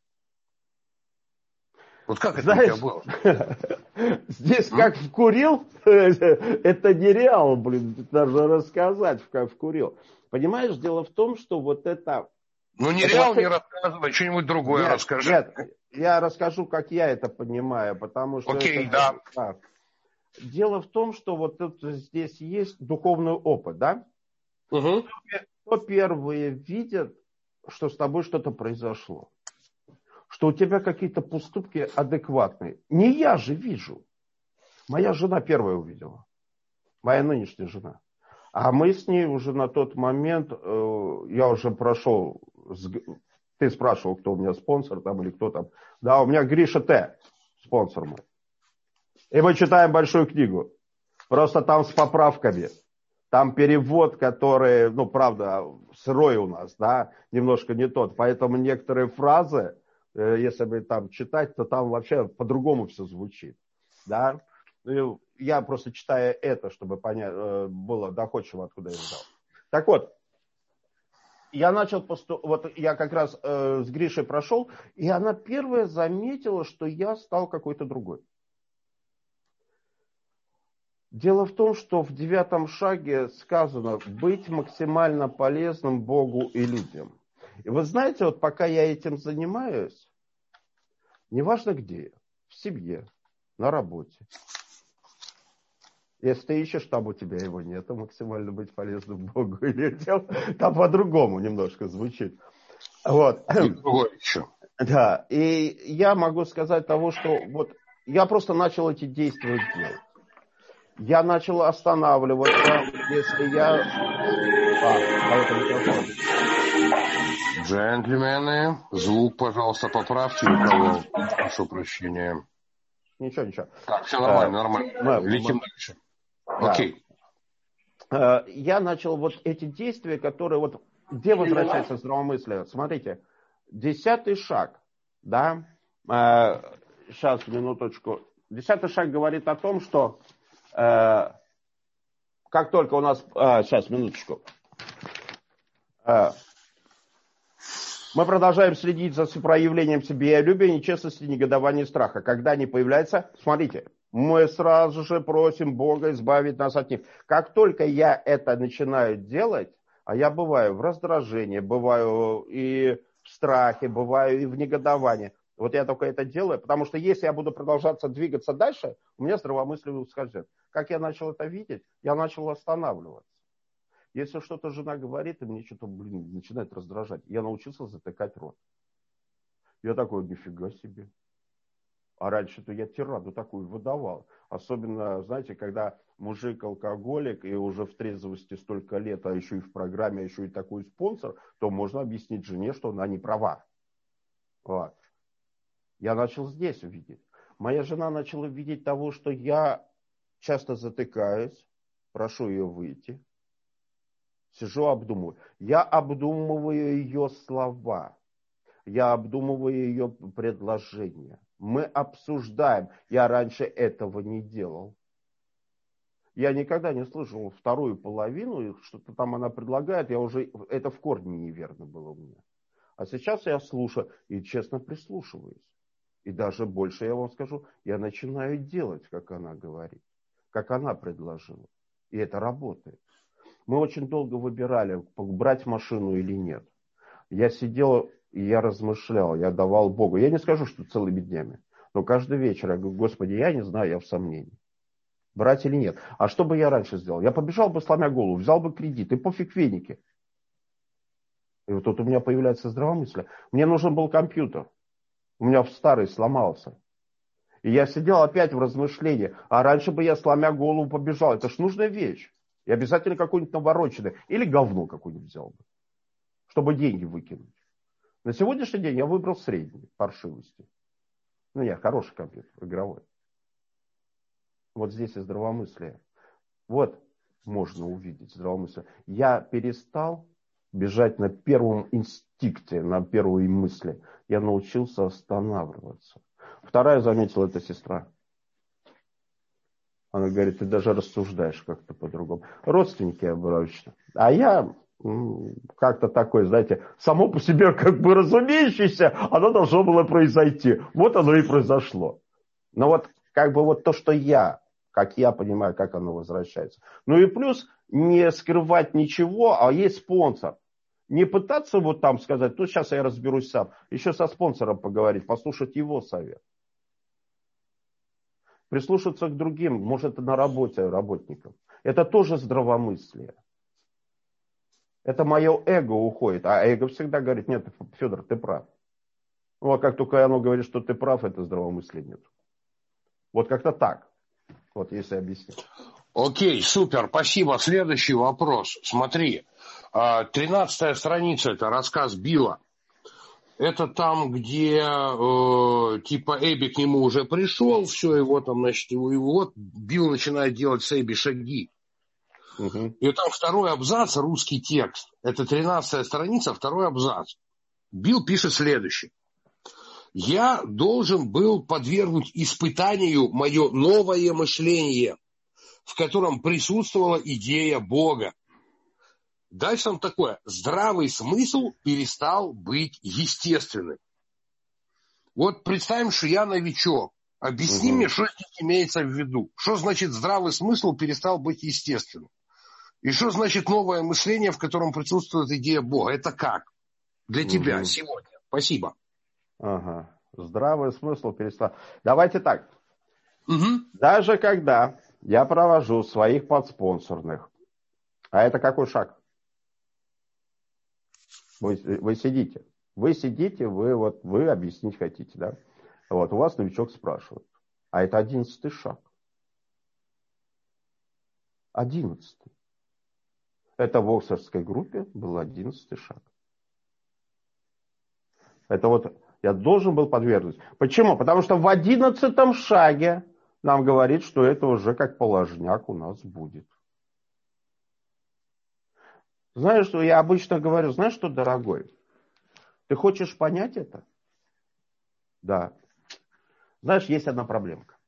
Speaker 1: Вот как это у тебя было?
Speaker 2: Здесь как вкурил, это нереал, блин, даже рассказать, как вкурил. Понимаешь, дело в том, что вот это...
Speaker 1: Ну, нереал не рассказывай, что-нибудь другое расскажи.
Speaker 2: Нет, я расскажу, как я это понимаю, потому что...
Speaker 1: Окей, да.
Speaker 2: Дело в том, что вот здесь есть духовный опыт, да?
Speaker 1: Угу.
Speaker 2: Кто первые видят, что с тобой что-то произошло? Что у тебя какие-то поступки адекватные. Не я же вижу. Моя жена первая увидела. Моя нынешняя жена. А мы с ней уже на тот момент, я уже прошел, ты спрашивал, кто у меня спонсор там или кто там. Да, у меня Гриша Т. спонсор мой. И мы читаем большую книгу. Просто там с поправками. Там перевод, который, ну, правда, сырой у нас, да, немножко не тот. Поэтому некоторые фразы, если бы там читать, то там вообще по-другому все звучит, да. Я просто читаю это, чтобы понять, было доходчиво, откуда я взял. Так вот, я начал, вот я как раз с Гришей прошел, и она первая заметила, что я стал какой-то другой. Дело в том, что в 9 шаге сказано быть максимально полезным Богу и людям. И вы знаете, вот пока я этим занимаюсь, неважно где, в семье, на работе. Если ты ищешь, там у тебя его нет, максимально быть полезным Богу и людям, там по-другому немножко звучит. Вот.
Speaker 1: И другое еще.
Speaker 2: Да, и я могу сказать того, что вот я просто начал эти действия делать. Я начал останавливаться, если я...
Speaker 1: Джентльмены, звук, пожалуйста, поправьте у кого. Прошу прощения.
Speaker 2: Ничего.
Speaker 1: Так, все нормально. Летим дальше. Окей.
Speaker 2: Я начал вот эти действия, которые вот... Где возвращается здравомыслие? Смотрите, 10 шаг, да? Сейчас, минуточку. 10 шаг говорит о том, что как только у нас... сейчас, минуточку. Мы продолжаем следить за проявлением себялюбия, нечестности, негодования и страха. Когда они появляются, смотрите, мы сразу же просим Бога избавить нас от них. Как только я это начинаю делать, а я бываю в раздражении, бываю и в страхе, бываю и в негодовании. Вот я только это делаю, потому что если я буду продолжаться двигаться дальше, у меня здравомыслие ускользет. Как я начал это видеть, я начал останавливаться. Если что-то жена говорит, и мне что-то, начинает раздражать, я научился затыкать рот. Я такой, нифига себе. А раньше-то я тираду такую выдавал. Особенно, знаете, когда мужик алкоголик, и уже в трезвости столько лет, а еще и в программе, а еще и такой спонсор, то можно объяснить жене, что она не права. Вот. Я начал здесь увидеть. Моя жена начала видеть того, что я часто затыкаюсь, прошу ее выйти. Сижу, обдумываю. Я обдумываю ее слова. Я обдумываю ее предложения. Мы обсуждаем. Я раньше этого не делал. Я никогда не слышал вторую половину, что-то там она предлагает. Это в корне неверно было у меня. А сейчас я слушаю и честно прислушиваюсь. И даже больше я вам скажу, я начинаю делать, как она говорит, как она предложила. И это работает. Мы очень долго выбирали, брать машину или нет. Я сидел и я размышлял, я давал Богу. Я не скажу, что целыми днями, но каждый вечер я говорю, Господи, я не знаю, я в сомнении. Брать или нет. А что бы я раньше сделал? Я побежал бы, сломя голову, взял бы кредит, и пофиг веники. И вот тут у меня появляется здравомыслие. Мне нужен был компьютер. У меня старый сломался. И я сидел опять в размышлении. А раньше бы я, сломя голову, побежал. Это ж нужная вещь. И обязательно какой-нибудь навороченный. Или говно какое-нибудь взял бы. Чтобы деньги выкинуть. На сегодняшний день я выбрал средний паршивости. Ну нет, хороший компьютер, игровой. Вот здесь и здравомыслие. Вот можно увидеть здравомыслие. Я перестал бежать на первом инстинкте, на первой мысли. Я научился останавливаться. Вторая заметила, это сестра. Она говорит, ты даже рассуждаешь как-то по-другому. Родственники обычно. А я как-то такой, знаете, само по себе как бы разумеющееся, оно должно было произойти. Вот оно и произошло. Но вот как бы вот то, что как я понимаю, как оно возвращается. Ну и плюс не скрывать ничего, а есть спонсор. Не пытаться вот там сказать, ну сейчас я разберусь сам. Еще со спонсором поговорить, послушать его совет. Прислушаться к другим, может, на работе работникам. Это тоже здравомыслие. Это мое эго уходит. А эго всегда говорит, нет, Федор, ты прав. Ну, а как только оно говорит, что ты прав, это здравомыслия нет. Вот как-то так. Вот если объяснить.
Speaker 1: Окей, супер, спасибо. Следующий вопрос. Смотри, 13-я страница, это рассказ Билла. Это там, где типа Эбби к нему уже пришел, все, его там, значит, и вот Билл начинает делать с Эбби шаги. Угу. И там второй абзац, русский текст. Это 13-я страница, второй абзац. Билл пишет следующее. Я должен был подвергнуть испытанию мое новое мышление, в котором присутствовала идея Бога. Дальше там такое. Здравый смысл перестал быть естественным. Вот представим, что я новичок. Объясни мне, что здесь имеется в виду. Что значит здравый смысл перестал быть естественным? И что значит новое мышление, в котором присутствует идея Бога? Это как? Для тебя сегодня. Спасибо.
Speaker 2: Ага. Здравый смысл перестал. Давайте так. Даже когда я провожу своих подспонсорных, а это какой шаг? Вы сидите. Вы объяснить хотите, да? Вот, у вас новичок спрашивает. А это 11-й шаг. 11-й. Это в Оксфордской группе был 11-й шаг. Это вот я должен был подвергнуть. Почему? Потому что в 11-м шаге нам говорит, что это уже как положняк у нас будет. Знаешь, что я обычно говорю? Знаешь что, дорогой? Ты хочешь понять это? Да. Знаешь, есть одна проблемка.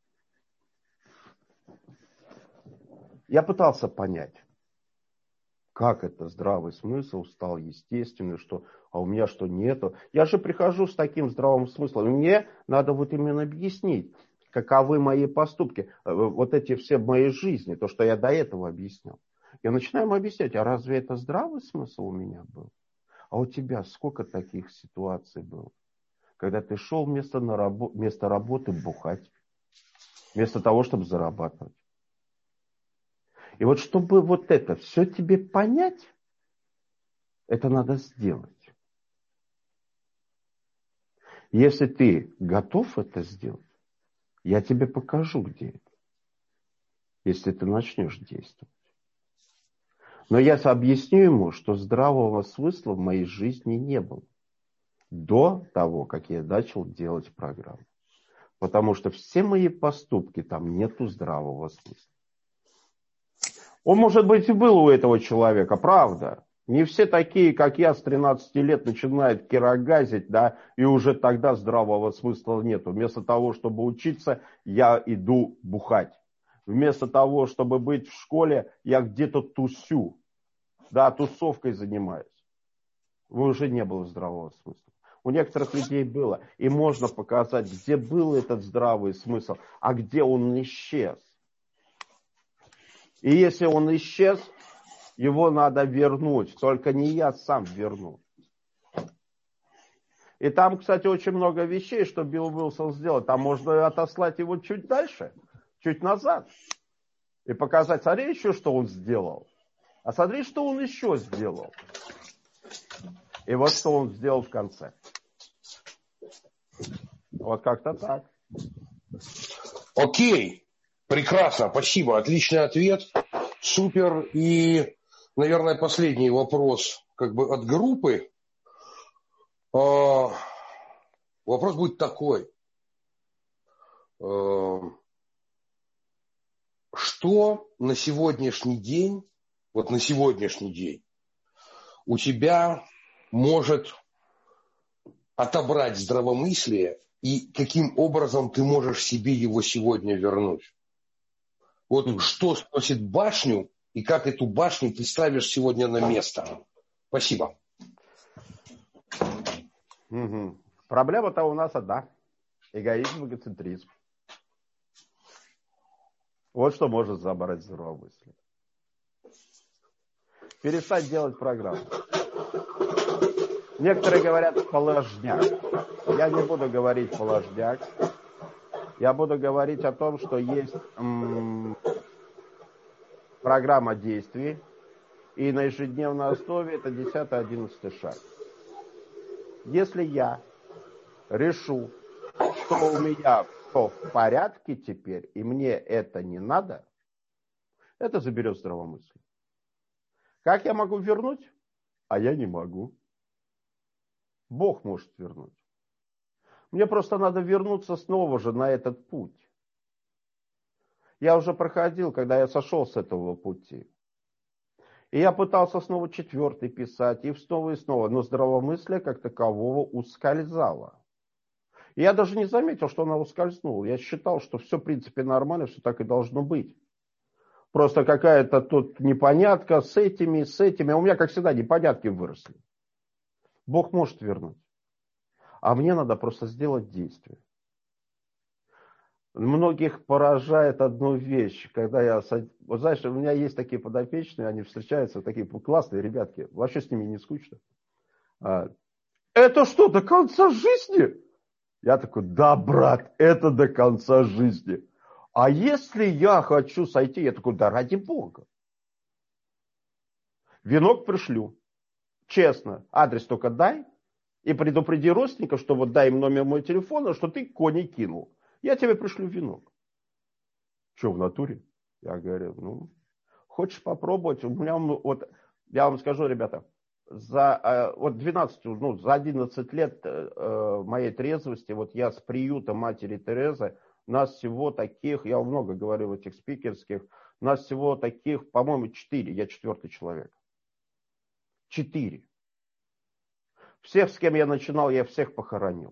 Speaker 2: Я пытался понять, как это здравый смысл стал естественным, что, а у меня что нету. Я же прихожу с таким здравым смыслом. Мне надо вот именно объяснить, каковы мои поступки, вот эти все мои жизни, то, что я до этого объяснял. Я начинаю ему объяснять, а разве это здравый смысл у меня был? А у тебя сколько таких ситуаций было? Когда ты шел вместо работы бухать, вместо того, чтобы зарабатывать. И вот чтобы вот это все тебе понять, это надо сделать. Если ты готов это сделать, я тебе покажу, где это. Если ты начнешь действовать. Но я объясню ему, что здравого смысла в моей жизни не было. До того, как я начал делать программу. Потому что все мои поступки, там нету здравого смысла. Он, может быть, и был у этого человека, правда. Не все такие, как я, с 13 лет начинают кирогазить, да, и уже тогда здравого смысла нету. Вместо того, чтобы учиться, я иду бухать. Вместо того, чтобы быть в школе, я где-то тусю. Да, тусовкой занимаюсь. Уже не было здравого смысла. У некоторых людей было. И можно показать, где был этот здравый смысл, а где он исчез. И если он исчез, его надо вернуть. Только не я сам верну. И там, кстати, очень много вещей, что Билл Уилсон сделал. Там можно отослать его чуть дальше, чуть назад. И показать, смотри еще, что он сделал. А смотри, что он еще сделал. И вот что он сделал в конце. Вот как-то так.
Speaker 1: Окей. Прекрасно. Спасибо. Отличный ответ. Супер. И, наверное, последний вопрос как бы от группы. Вопрос будет такой. Что на сегодняшний день, вот на сегодняшний день, у тебя может отобрать здравомыслие, и каким образом ты можешь себе его сегодня вернуть? Вот что сносит башню, и как эту башню ты ставишь сегодня на место? Спасибо.
Speaker 2: Проблема-то у нас одна. Эгоизм, эгоцентризм. Вот что может забрать здравомыслие. Перестать делать программу. Некоторые говорят положняк. Я не буду говорить положняк. Я буду говорить о том, что есть программа действий. И на ежедневной основе это 10-11 шаг. Если я решу, что у меня все в порядке теперь, и мне это не надо, это заберет здравомыслие. Как я могу вернуть? А я не могу. Бог может вернуть. Мне просто надо вернуться снова же на этот путь. Я уже проходил, когда я сошел с этого пути. И я пытался снова 4-й писать, и снова, но здравомыслие как такового ускользало. И я даже не заметил, что она ускользнула. Я считал, что все в принципе нормально, все так и должно быть. Просто какая-то тут непонятка с этими. У меня, как всегда, непонятки выросли. Бог может вернуть. А мне надо просто сделать действие. Многих поражает одну вещь, когда я... Вот знаешь, у меня есть такие подопечные, они встречаются, такие классные ребятки. Вообще с ними не скучно. Это что, до конца жизни? Я такой, да, брат, это до конца жизни. А если я хочу сойти? Я такой, да ради Бога. Венок пришлю. Честно. Адрес только дай. И предупреди родственников, что вот дай им номер моего телефона, что ты кони кинул. Я тебе пришлю венок. Что, в натуре? Я говорю, хочешь попробовать? У меня, вот, я вам скажу, ребята, за 11 лет моей трезвости, вот я с приюта матери Терезы, нас всего таких, я много говорю в этих спикерских, нас всего таких, по-моему, 4, я 4-й человек. 4. Всех, с кем я начинал, я всех похоронил.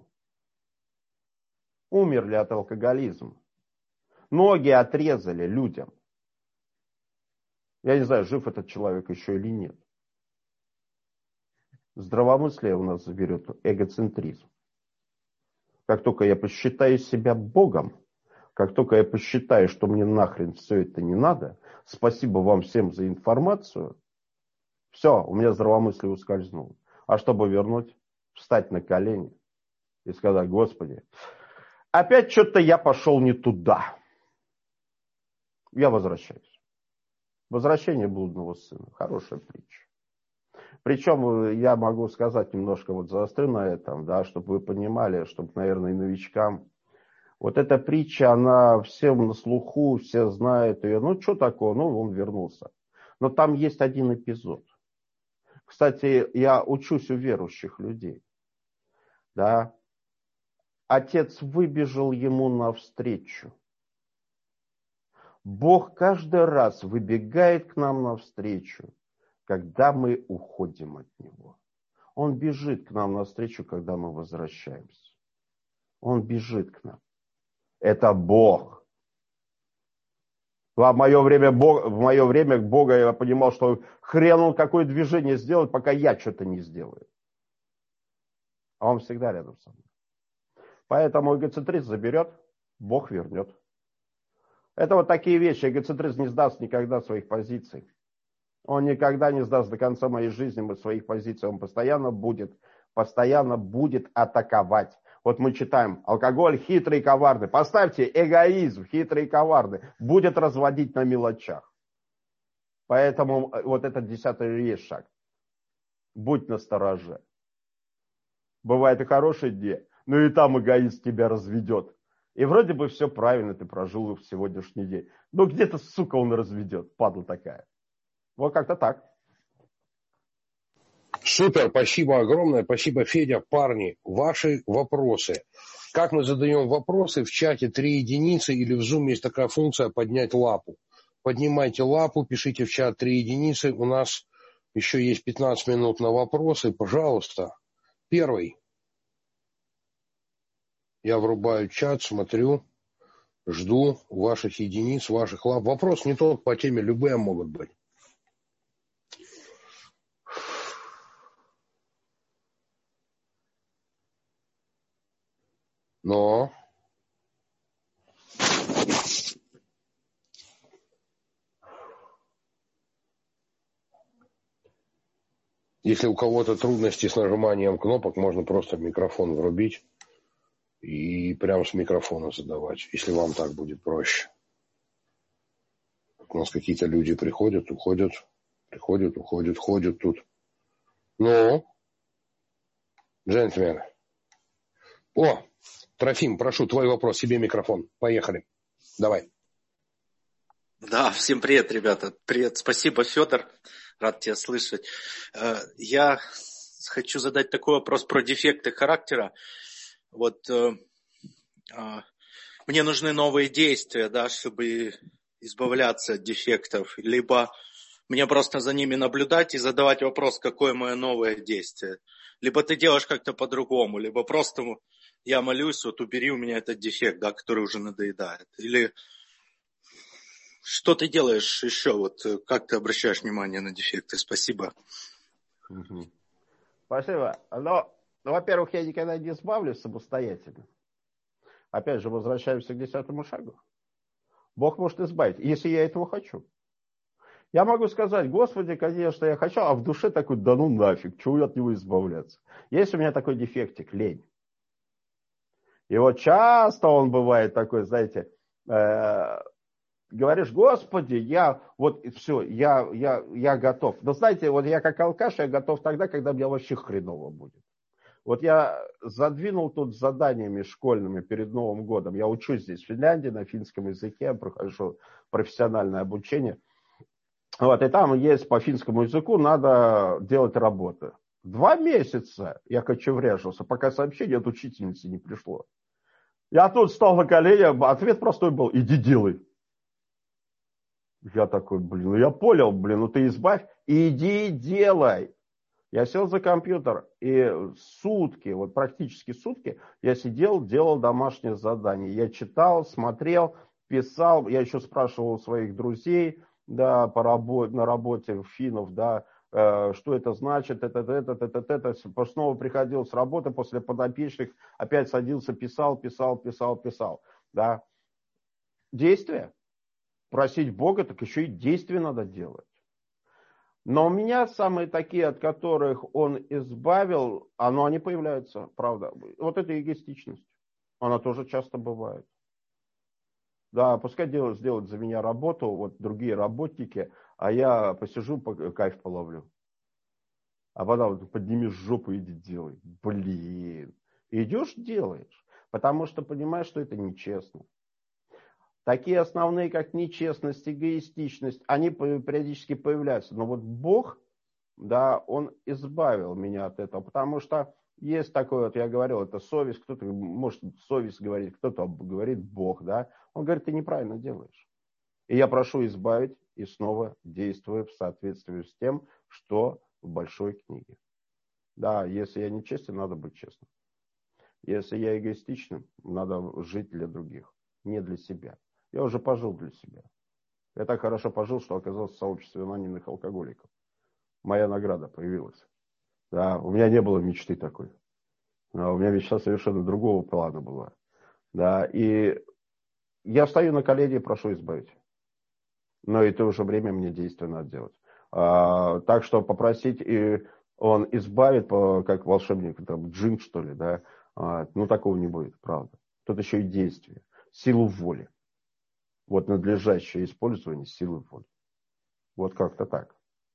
Speaker 2: Умерли от алкоголизма. Ноги отрезали людям. Я не знаю, жив этот человек еще или нет. Здравомыслие у нас заберет эгоцентризм. Как только я посчитаю себя Богом, как только я посчитаю, что мне нахрен все это не надо, спасибо вам всем за информацию, все, у меня здравомыслие ускользнуло. А чтобы вернуть, встать на колени и сказать, Господи, опять что-то я пошел не туда. Я возвращаюсь. Возвращение блудного сына. Хорошая притча. Причем я могу сказать немножко, вот заострю на этом, да, чтобы вы понимали, чтобы, наверное, и новичкам. Вот эта притча, она всем на слуху, все знают ее. Ну, что такое? Ну, он вернулся. Но там есть один эпизод. Кстати, я учусь у верующих людей. Да. Отец выбежал ему навстречу. Бог каждый раз выбегает к нам навстречу, когда мы уходим от Него. Он бежит к нам навстречу, когда мы возвращаемся. Он бежит к нам. Это Бог. В мое время Бога я понимал, что хрен он какое движение сделает, пока я что-то не сделаю. А он всегда рядом со мной. Поэтому эгоцентризм заберет, Бог вернет. Это вот такие вещи. Эгоцентризм не сдаст никогда своих позиций. Он никогда не сдаст до конца моей жизни своих позиций. Он постоянно будет атаковать. Вот мы читаем, алкоголь хитрый и коварный. Поставьте эгоизм хитрый и коварный. Будет разводить на мелочах. Поэтому вот этот 10-й и есть шаг. Будь настороже. Бывает и хороший день, но и там эгоист тебя разведет. И вроде бы все правильно ты прожил в сегодняшний день. Но где-то, сука, он разведет. Падла такая. Вот как-то так.
Speaker 1: Супер, спасибо огромное. Спасибо, Федя. Парни, ваши вопросы. Как мы задаем вопросы? В чате 3 единицы или в Zoom есть такая функция поднять лапу. Поднимайте лапу, пишите в чат 3 единицы. У нас еще есть 15 минут на вопросы. Пожалуйста. Первый. Я врубаю чат, смотрю, жду ваших единиц, ваших лап. Вопрос не только по теме, любые могут быть. Но если у кого-то трудности с нажиманием кнопок, можно просто микрофон врубить и прямо с микрофона задавать, если вам так будет проще. У нас какие-то люди приходят, уходят, ходят тут. Ну, джентльмены. О, Трофим, прошу, твой вопрос, себе микрофон. Поехали. Давай.
Speaker 3: Да, всем привет, ребята. Привет, спасибо, Федор. Рад тебя слышать. Я хочу задать такой вопрос про дефекты характера. Вот мне нужны новые действия, да, чтобы избавляться от дефектов. Либо мне просто за ними наблюдать и задавать вопрос, какое мое новое действие. Либо ты делаешь как-то по-другому, либо просто я молюсь, вот убери у меня этот дефект, да, который уже надоедает. Или что ты делаешь еще? Вот как ты обращаешь внимание на дефекты? Спасибо.
Speaker 2: Спасибо. Но, во-первых, я никогда не избавлюсь самостоятельно. Опять же, возвращаемся к 10-му шагу. Бог может избавить, если я этого хочу. Я могу сказать: Господи, конечно, я хочу, а в душе такой: да ну нафиг, чего от него избавляться. Есть у меня такой дефектик — лень. И вот часто он бывает такой, знаете, говоришь: Господи, я вот все, я готов. Но знаете, вот я как алкаш, я готов тогда, когда мне вообще хреново будет. Вот я задвинул тут заданиями школьными перед Новым годом. Я учусь здесь в Финляндии на финском языке, прохожу профессиональное обучение. Вот, и там есть по финскому языку надо делать работы. 2 месяца я кочевряжился, пока сообщение от учительницы не пришло. Я тут встал на колени, ответ простой был: иди делай. Я такой: я понял, ну ты избавь, иди делай. Я сел за компьютер, и сутки, вот практически сутки, я сидел, делал домашнее задание. Я читал, смотрел, писал, я еще спрашивал у своих друзей, да, на работе финнов, да, что это значит, это. Снова приходил с работы после подопечных, опять садился, писал, да. Действие. Просить Бога, так еще и действия надо делать. Но у меня самые такие, от которых он избавил, они появляются, правда. Вот это эгоистичность. Она тоже часто бывает. Да, пускай сделают за меня работу, вот другие работники, а я посижу, кайф половлю. А потом: подними жопу, иди делай. Идешь, делаешь. Потому что понимаешь, что это нечестно. Такие основные, как нечестность, эгоистичность, они периодически появляются. Но вот Бог, да, Он избавил меня от этого. Потому что есть такое, вот я говорил, это совесть. Кто-то может совесть говорить, кто-то говорит Бог, да. Он говорит: ты неправильно делаешь. И я прошу избавить, и снова действую в соответствии с тем, что в большой книге. Да, если я нечестен, надо быть честным. Если я эгоистичным, надо жить для других, не для себя. Я уже пожил для себя. Я так хорошо пожил, что оказался в сообществе анонимных алкоголиков. Моя награда появилась. Да, у меня не было мечты такой. Да, у меня мечта совершенно другого плана была. Да, и я встаю на колени и прошу избавить. Но и в то же время мне действие надо делать. Так что попросить, и он избавит, как волшебник, там, джин, что ли, да. Ну, такого не будет, правда. Тут еще и действие, силу воли. Вот надлежащее использование силы воли. Вот как-то так.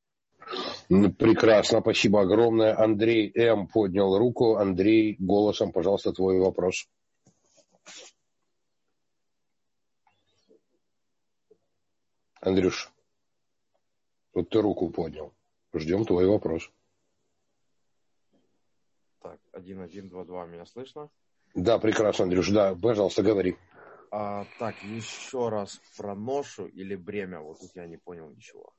Speaker 1: Прекрасно, спасибо огромное. Андрей М. поднял руку. Андрей, голосом, пожалуйста, твой вопрос. Андрюш, вот ты руку поднял. Ждем твой вопрос.
Speaker 4: Так, 1122, меня слышно?
Speaker 1: Да, прекрасно, Андрюш. Да, пожалуйста, говори.
Speaker 4: Так, еще раз про ношу или бремя. Вот тут я не понял ничего.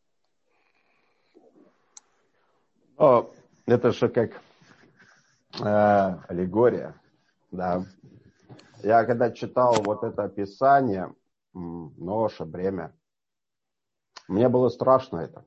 Speaker 2: Это же как аллегория. Да. Я когда читал вот это описание, ноша, бремя, мне было страшно это.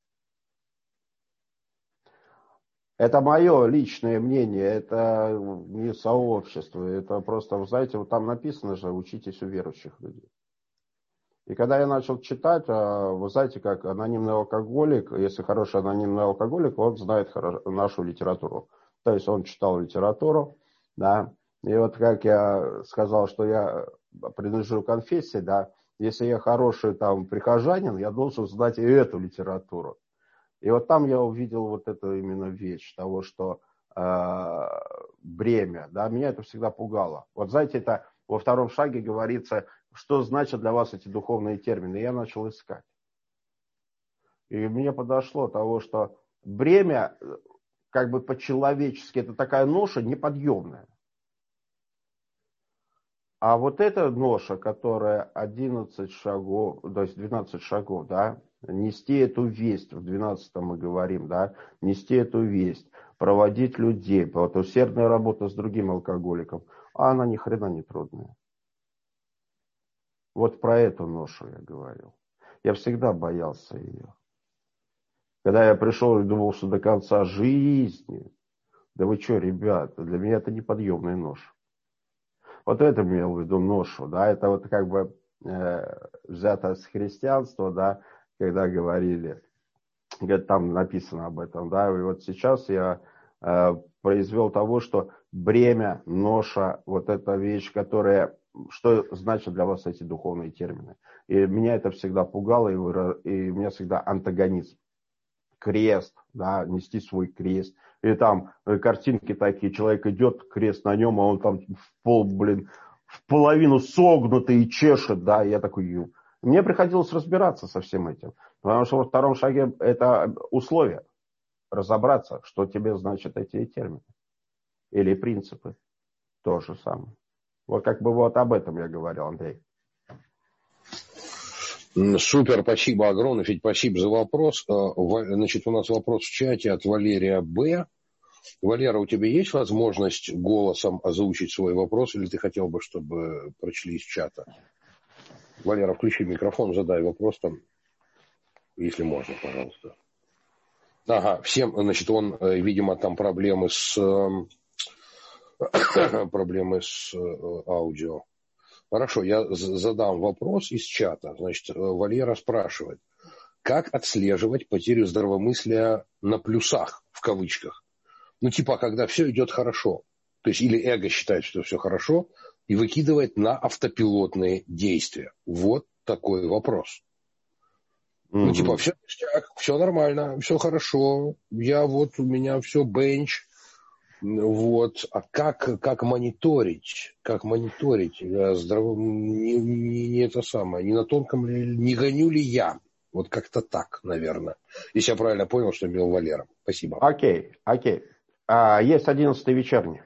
Speaker 2: Это мое личное мнение, это не сообщество, это просто, вы знаете, вот там написано же: учитесь у верующих людей. И когда я начал читать, вы знаете, как анонимный алкоголик, если хороший анонимный алкоголик, он знает нашу литературу. То есть он читал литературу, да. И вот как я сказал, что я принадлежу конфессии, да, если я хороший там прихожанин, я должен знать и эту литературу. И вот там я увидел вот эту именно вещь того, что бремя, да, меня это всегда пугало. Вот знаете, это во 2-м шаге говорится, что значит для вас эти духовные термины. И я начал искать. И мне подошло того, что бремя, как бы по-человечески, это такая ноша неподъемная. А вот эта ноша, которая 11 шагов, то есть 12 шагов, да, нести эту весть, в 12-м мы говорим, да, нести эту весть, проводить людей, вот усердная работа с другим алкоголиком, а она ни хрена не трудная. Вот про эту ношу я говорил. Я всегда боялся ее. Когда я пришел и думал, что до конца жизни, да вы что, ребята, для меня это неподъемный нож. Вот это имел в виду ношу, да, это вот как бы взято с христианства, да, когда говорили, говорят, там написано об этом, да, и вот сейчас я произвел того, что бремя, ноша, вот эта вещь, которая, что значит для вас эти духовные термины. И меня это всегда пугало, и у меня всегда антагонизм. Крест, да, нести свой крест. И там картинки такие, человек идет, крест на нем, а он там в половину согнутый и чешет, да, и я такой, мне приходилось разбираться со всем этим, потому что во втором шаге это условие, разобраться, что тебе значат эти термины или принципы, то же самое. Вот как бы вот об этом я говорил, Андрей.
Speaker 1: Супер, спасибо огромное, Федь, спасибо за вопрос. Значит, у нас вопрос в чате от Валерия Б. Валера, у тебя есть возможность голосом озвучить свой вопрос, или ты хотел бы, чтобы прочли из чата? Валера, включи микрофон, задай вопрос там, если можно, пожалуйста. Ага, всем, значит, он, видимо, там проблемы с аудио. Хорошо, я задам вопрос из чата. Значит, Валера спрашивает, как отслеживать потерю здравомыслия на плюсах, в кавычках? Ну, типа, когда все идет хорошо. То есть, или эго считает, что все хорошо, и выкидывает на автопилотные действия. Вот такой вопрос. Ну, типа, все ништяк, все нормально, все хорошо, у меня все бенч. Вот. А как мониторить? Как мониторить? Не это самое, не на тонком ли, не гоню ли я? Вот как-то так, наверное. Если я правильно понял, что имел Валера. Спасибо.
Speaker 2: Окей. Есть 11-й вечерний.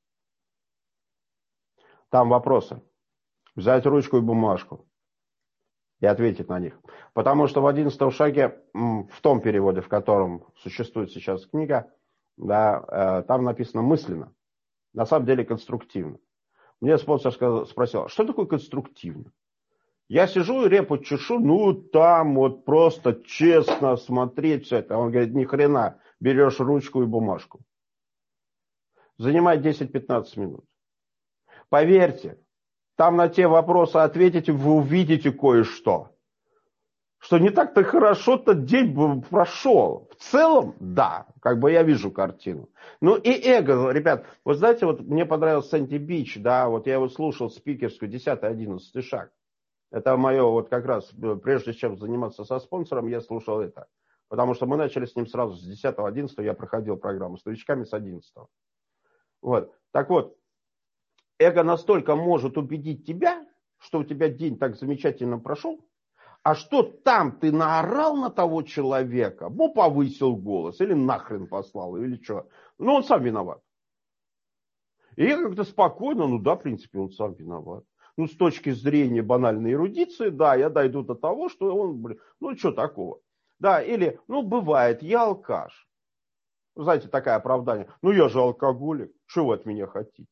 Speaker 2: Там вопросы. Взять ручку и бумажку и ответить на них. Потому что в 11-м шаге, в том переводе, в котором существует сейчас книга, да, там написано мысленно. На самом деле конструктивно. Мне спонсор спросил, что такое конструктивно? Я сижу и репу чешу, там вот просто честно смотреть все это. Он говорит, ни хрена, берешь ручку и бумажку. Занимает 10-15 минут. Поверьте, там на те вопросы ответите, вы увидите кое-что. Что не так-то хорошо тот день прошел. В целом, да, как бы я вижу картину. Ну и эго, ребят, вы знаете, вот мне понравился Сэнди Бич, да, вот я его слушал спикерскую, 10-11 шаг. Это мое вот как раз, прежде чем заниматься со спонсором, я слушал это. Потому что мы начали с ним сразу с 10-11, я проходил программу с новичками с 11. Вот. Так вот, эго настолько может убедить тебя, что у тебя день так замечательно прошел, а что там ты наорал на того человека, повысил голос, или нахрен послал, или что. Он сам виноват. И я как-то спокойно, в принципе, он сам виноват. С точки зрения банальной эрудиции, да, я дойду до того, что он, что такого. Да, или, бывает, я алкаш. Знаете, такое оправдание. Я же алкоголик, что вы от меня хотите?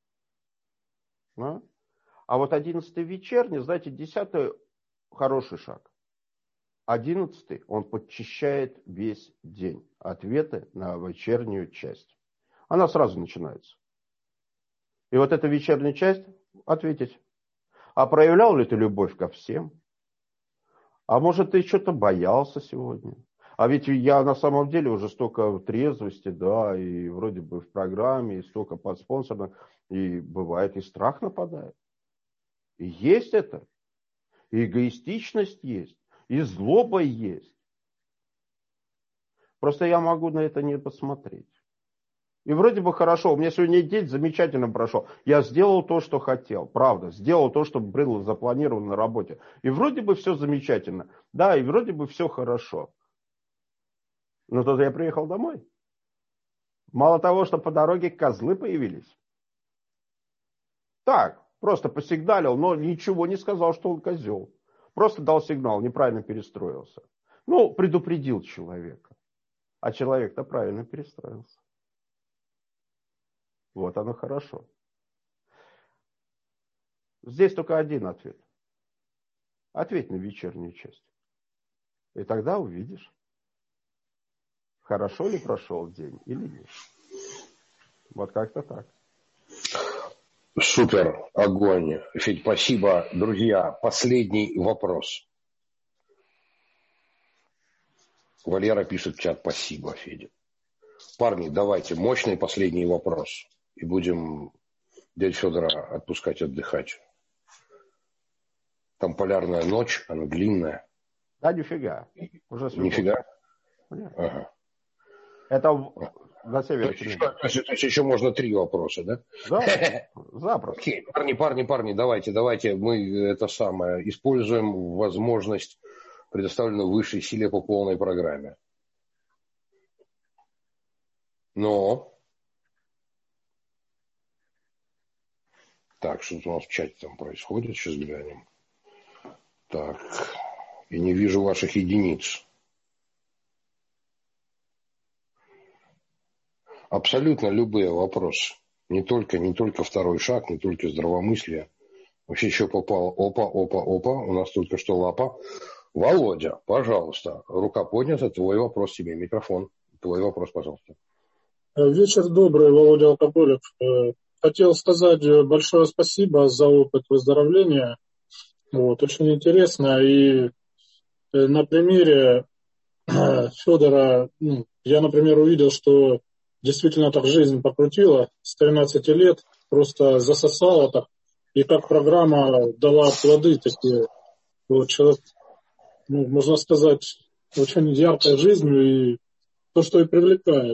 Speaker 2: А вот 11-й вечерний, знаете, 10-й хороший шаг. 11-й, он подчищает весь день. Ответы на вечернюю часть. Она сразу начинается. И вот эта вечерняя часть, ответить. А проявлял ли ты любовь ко всем? А может, ты что-то боялся сегодня? А ведь я на самом деле уже столько трезвости, да, и вроде бы в программе, и столько подспонсорных, и бывает и страх нападает. И есть это. И эгоистичность есть. И злоба есть. Просто я могу на это не посмотреть. И вроде бы хорошо, у меня сегодня день замечательно прошел. Я сделал то, что хотел, правда. Сделал то, что было запланировано на работе. И вроде бы все замечательно. Да, и вроде бы все хорошо. Но тут я приехал домой. Мало того, что по дороге козлы появились. Так, просто посигналил, но ничего не сказал, что он козел. Просто дал сигнал, неправильно перестроился. Предупредил человека. А человек-то правильно перестроился. Вот оно хорошо. Здесь только один ответ. Ответь на вечернюю часть. И тогда увидишь, хорошо ли прошел день или нет. Вот как-то так.
Speaker 1: Супер, огонь. Федь, спасибо. Друзья, последний вопрос. Валера пишет в чат: спасибо, Федя. Парни, давайте мощный последний вопрос. И будем дядю Федора отпускать отдыхать. Там полярная ночь, она длинная.
Speaker 2: Да, нифига. Уже
Speaker 1: Нифига? Ага.
Speaker 2: Это на севере.
Speaker 1: То есть еще можно 3 вопроса, да?
Speaker 2: Да, запросто.
Speaker 1: Окей, парни, давайте мы это самое используем возможность, предоставленную высшей силе по полной программе. Но так, что-то у нас в чате там происходит, сейчас глянем. Так, я не вижу ваших единиц. Абсолютно любые вопросы. Не только второй шаг, не только здравомыслие. Вообще еще попало. Опа. У нас только что лапа. Володя, пожалуйста. Рука поднята. Твой вопрос тебе. Микрофон. Твой вопрос, пожалуйста.
Speaker 5: Вечер добрый, Володя Алкоголик. Хотел сказать большое спасибо за опыт выздоровления. Очень интересно. И на примере Федора, я, например, увидел, что действительно так жизнь покрутила с 13 лет, просто засосала так, и как программа дала плоды такие. Человек, можно сказать, очень яркой жизнью, и то, что и привлекает.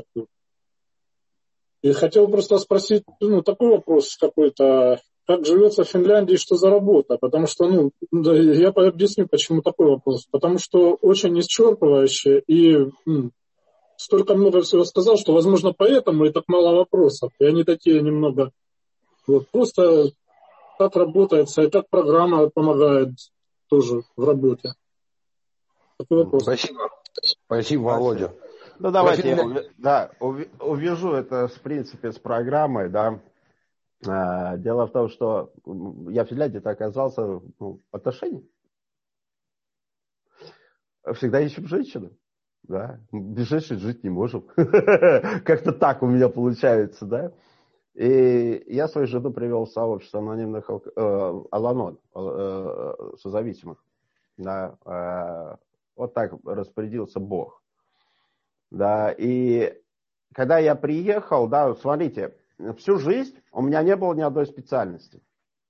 Speaker 5: И хотел просто спросить, такой вопрос какой-то, как живется в Финляндии, что за работа? Потому что, я объясню, почему такой вопрос. Потому что очень исчерпывающе, и столько много всего сказал, что, возможно, поэтому и так мало вопросов. И они такие немного, просто как работается, и как программа помогает тоже в работе. Такой вопрос.
Speaker 1: Спасибо, Володя.
Speaker 2: Давайте я увяжу это, в принципе, с программой, да. Дело в том, что я в Финляндии-то оказался в отношениях. Всегда ищем женщину. Да. Без женщин жить не можем. Как-то так у меня получается, да. И я свою жену привел в сообщество анонимных Ал-Анон, созависимых. Да. Вот так распорядился Бог. Да, и когда я приехал, да, смотрите, всю жизнь у меня не было ни одной специальности.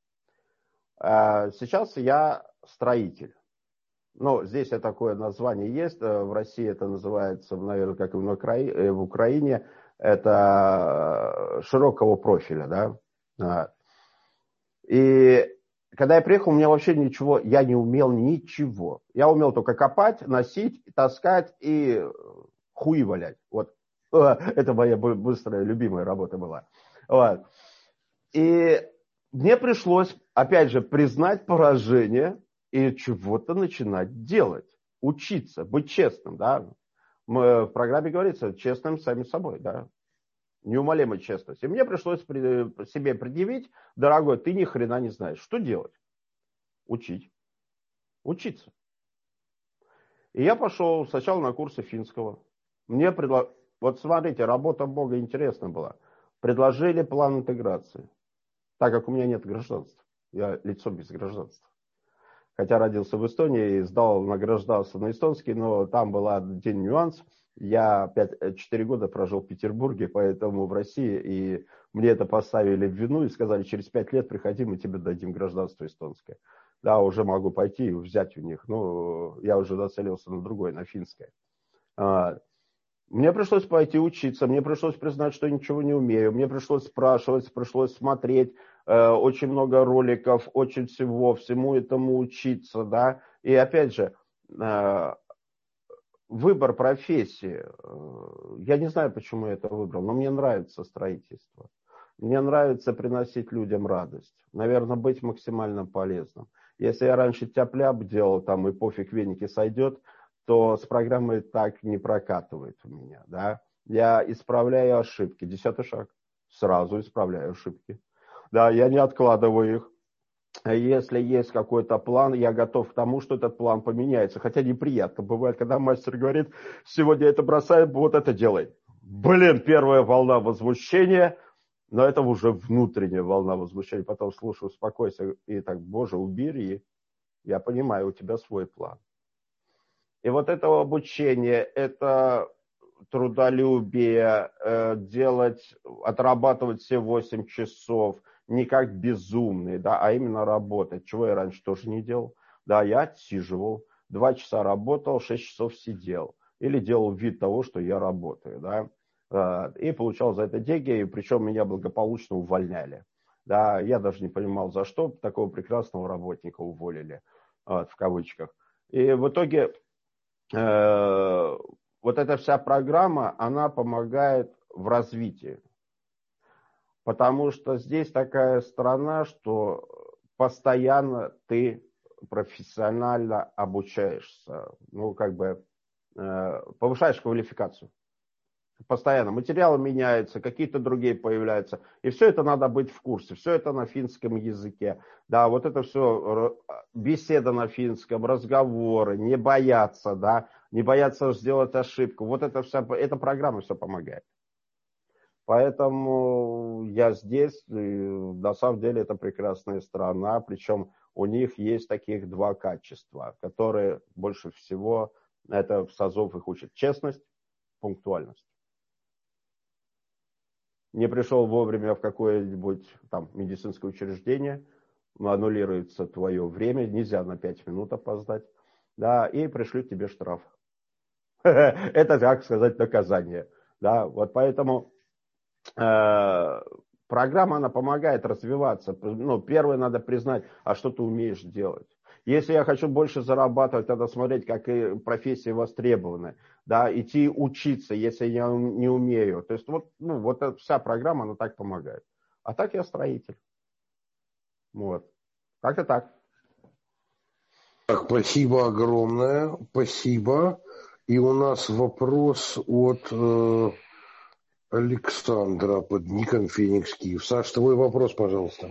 Speaker 2: Сейчас я строитель. Здесь такое название есть, в России это называется, наверное, как и в Украине, это широкого профиля, да. И когда я приехал, у меня вообще ничего, я не умел ничего. Я умел только копать, носить, таскать и хуи валять. Это моя быстрая, любимая работа была. И мне пришлось, опять же, признать поражение и чего-то начинать делать. Учиться, быть честным, да. В программе говорится, честным сами собой, да. Неумолимой честность. И мне пришлось себе предъявить, дорогой, ты ни хрена не знаешь. Что делать? Учить. Учиться. И я пошел сначала на курсы финского. Мне вот смотрите, работа Бога интересная была. Предложили план интеграции. Так как у меня нет гражданства. Я лицо без гражданства. Хотя родился в Эстонии и награждался на эстонский, но там был один нюанс. Я 4 года прожил в Петербурге, поэтому в России, и мне это поставили в вину и сказали, через 5 лет приходи, мы тебе дадим гражданство эстонское. Да, уже могу пойти и взять у них, но я уже нацелился на другое, на финское. Мне пришлось пойти учиться, мне пришлось признать, что я ничего не умею, мне пришлось спрашивать, пришлось смотреть, очень много роликов, очень всему этому учиться, да. И опять же, выбор профессии, я не знаю, почему я это выбрал, но мне нравится строительство. Мне нравится приносить людям радость, наверное, быть максимально полезным. Если я раньше тяп-ляп делал, там и пофиг, веники сойдет, то с программой так не прокатывает у меня, да. Я исправляю ошибки. 10-й шаг. Сразу исправляю ошибки. Да, я не откладываю их. если есть какой-то план, я готов к тому, что этот план поменяется. Хотя неприятно бывает, когда мастер говорит, сегодня это бросаем, вот это делай. Блин, первая волна возмущения, но это уже внутренняя волна возмущения. Потом слушаю, успокойся, и так, Боже, убери. Я понимаю, у тебя свой план. И вот это обучение, это трудолюбие, отрабатывать все 8 часов, не как безумный, да, а именно работать. Чего я раньше тоже не делал. Да, я отсиживал, 2 часа работал, 6 часов сидел. Или делал вид того, что я работаю, да. И получал за это деньги, и причем меня благополучно увольняли. Да, я даже не понимал, за что такого прекрасного работника уволили, в кавычках. И в итоге вот эта вся программа, она помогает в развитии. Потому что здесь такая страна, что постоянно ты профессионально обучаешься. Ну, как бы повышаешь квалификацию. Постоянно. Материалы меняются, какие-то другие появляются. И все это надо быть в курсе. Все это на финском языке. Да, вот это все беседа на финском, разговоры, не бояться, да, не бояться сделать ошибку. Вот это вся, эта программа все помогает. Поэтому я здесь, и на самом деле это прекрасная страна, причем у них есть таких 2 качества, которые больше всего, это в САЗов их учат: честность, пунктуальность. Не пришел вовремя в какое-нибудь там медицинское учреждение, аннулируется твое время, нельзя на 5 минут опоздать, да, и пришлют тебе штраф. Это, так сказать, наказание. Да, вот поэтому программа, она помогает развиваться. Ну, первое надо признать, а что ты умеешь делать. Если я хочу больше зарабатывать, надо смотреть, как и профессии востребованы. Да, идти учиться, если я не умею. То есть вот, ну, вот эта вся программа, она так помогает. А так я строитель. Вот. Как-то так.
Speaker 1: Так, спасибо огромное. Спасибо. И у нас вопрос от Александра под ником Феникс Киев. Саш, твой вопрос, пожалуйста.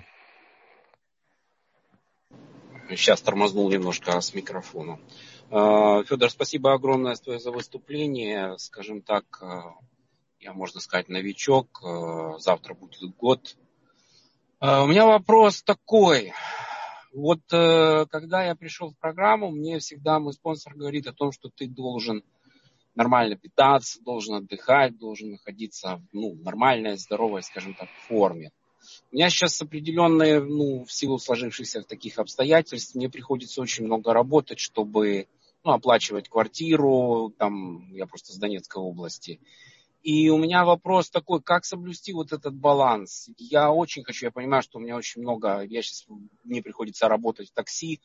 Speaker 6: Сейчас тормознул немножко с микрофоном. Федор, спасибо огромное за выступление. Скажем так, я, можно сказать, новичок. Завтра будет год. У меня вопрос такой. Вот когда я пришел в программу, мне всегда мой спонсор говорит о том, что ты должен нормально питаться, должен отдыхать, должен находиться в нормальной, здоровой, скажем так, форме. У меня сейчас определенные, в силу сложившихся таких обстоятельств, мне приходится очень много работать, чтобы оплачивать квартиру, там, я просто с Донецкой области. И у меня вопрос такой, как соблюсти вот этот баланс? Я очень хочу, я понимаю, что у меня очень много, мне приходится работать в такси,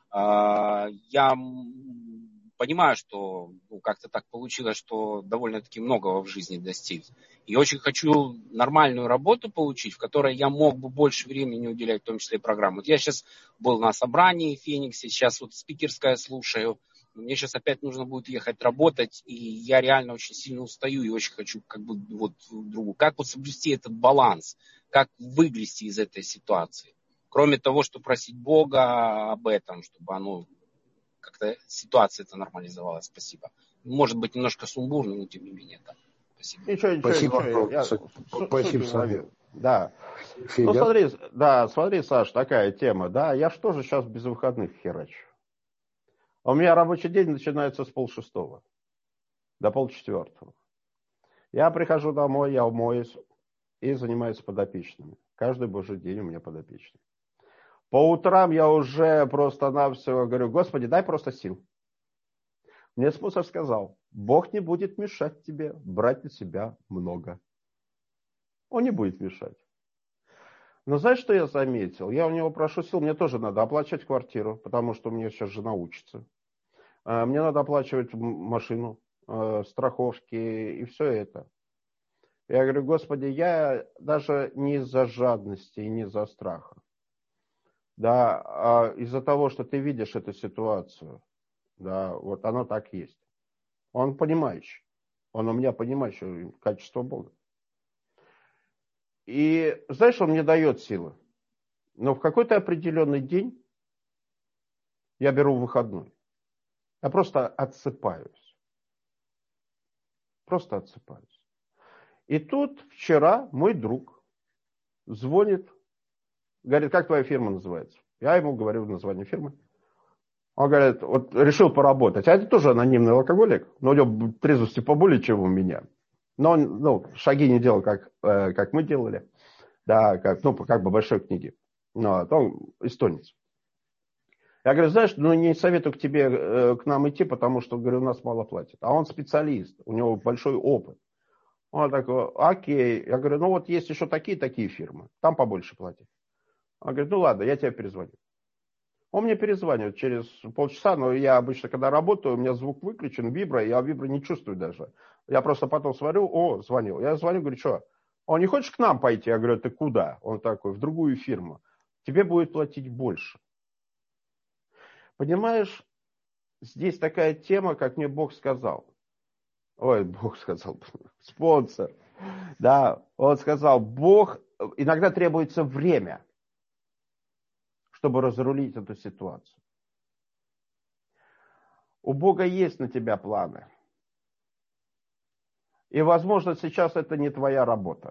Speaker 6: я понимаю, что как-то так получилось, что довольно-таки многого в жизни достиг. И очень хочу нормальную работу получить, в которой я мог бы больше времени уделять, в том числе и программу. Вот я сейчас был на собрании в Фениксе, сейчас вот спикерское слушаю. Мне сейчас опять нужно будет ехать работать, и я реально очень сильно устаю и очень хочу другу. Как вот соблюсти этот баланс? Как вылезти из этой ситуации? Кроме того, что просить Бога об этом, чтобы оно как-то ситуация это нормализовалась. Спасибо. Может быть, немножко сумбурно, но тем не менее. Да. Спасибо.
Speaker 2: Ничего.
Speaker 1: Спасибо, Саша.
Speaker 2: Да.
Speaker 1: Федя?
Speaker 2: Смотри, Саш, такая тема. Да, я же тоже сейчас без выходных херачу. У меня рабочий день начинается с 5:30 до 3:30. Я прихожу домой, я умоюсь и занимаюсь подопечными. Каждый божий день у меня подопечный. По утрам я уже просто-навсего говорю: Господи, дай просто сил. Мне спонсор сказал: Бог не будет мешать тебе брать на себя много. Он не будет мешать. Но знаешь, что я заметил? Я у него прошу сил, мне тоже надо оплачивать квартиру, потому что у меня сейчас жена учится. Мне надо оплачивать машину, страховки и все это. Я говорю: Господи, я даже не из-за жадности и не из-за страха. Да, а из-за того, что ты видишь эту ситуацию. Да, вот оно так есть. Он понимающий. Он у меня понимающий качество Бога. И знаешь, он мне дает силы. Но в какой-то определенный день я беру выходной. Я просто отсыпаюсь. Просто отсыпаюсь. И тут вчера мой друг звонит, говорит, как твоя фирма называется? Я ему говорю название фирмы. Он говорит, вот решил поработать. А это тоже анонимный алкоголик, но у него трезвости поболее, чем у меня. Но он шаги не делал, как мы делали. Да, как бы большой книги. Но он эстонец. Я говорю, знаешь, не советую к нам идти, потому что, говорю, у нас мало платят. А он специалист, у него большой опыт. Он такой, окей. Я говорю, вот есть еще такие фирмы, там побольше платят. Он говорит, ладно, я тебе перезвоню. Он мне перезванивает через полчаса, но я обычно, когда работаю, у меня звук выключен, вибра, я вибра не чувствую даже. Я просто потом смотрю, звонил. Я звоню, говорю, что? Он, не хочешь к нам пойти? Я говорю, ты куда? Он такой, в другую фирму. Тебе будет платить больше. Понимаешь, здесь такая тема, как мне Бог сказал. Бог сказал, спонсор. Да, он сказал, Бог, иногда требуется время, чтобы разрулить эту ситуацию. У Бога есть на тебя планы. И, возможно, сейчас это не твоя работа.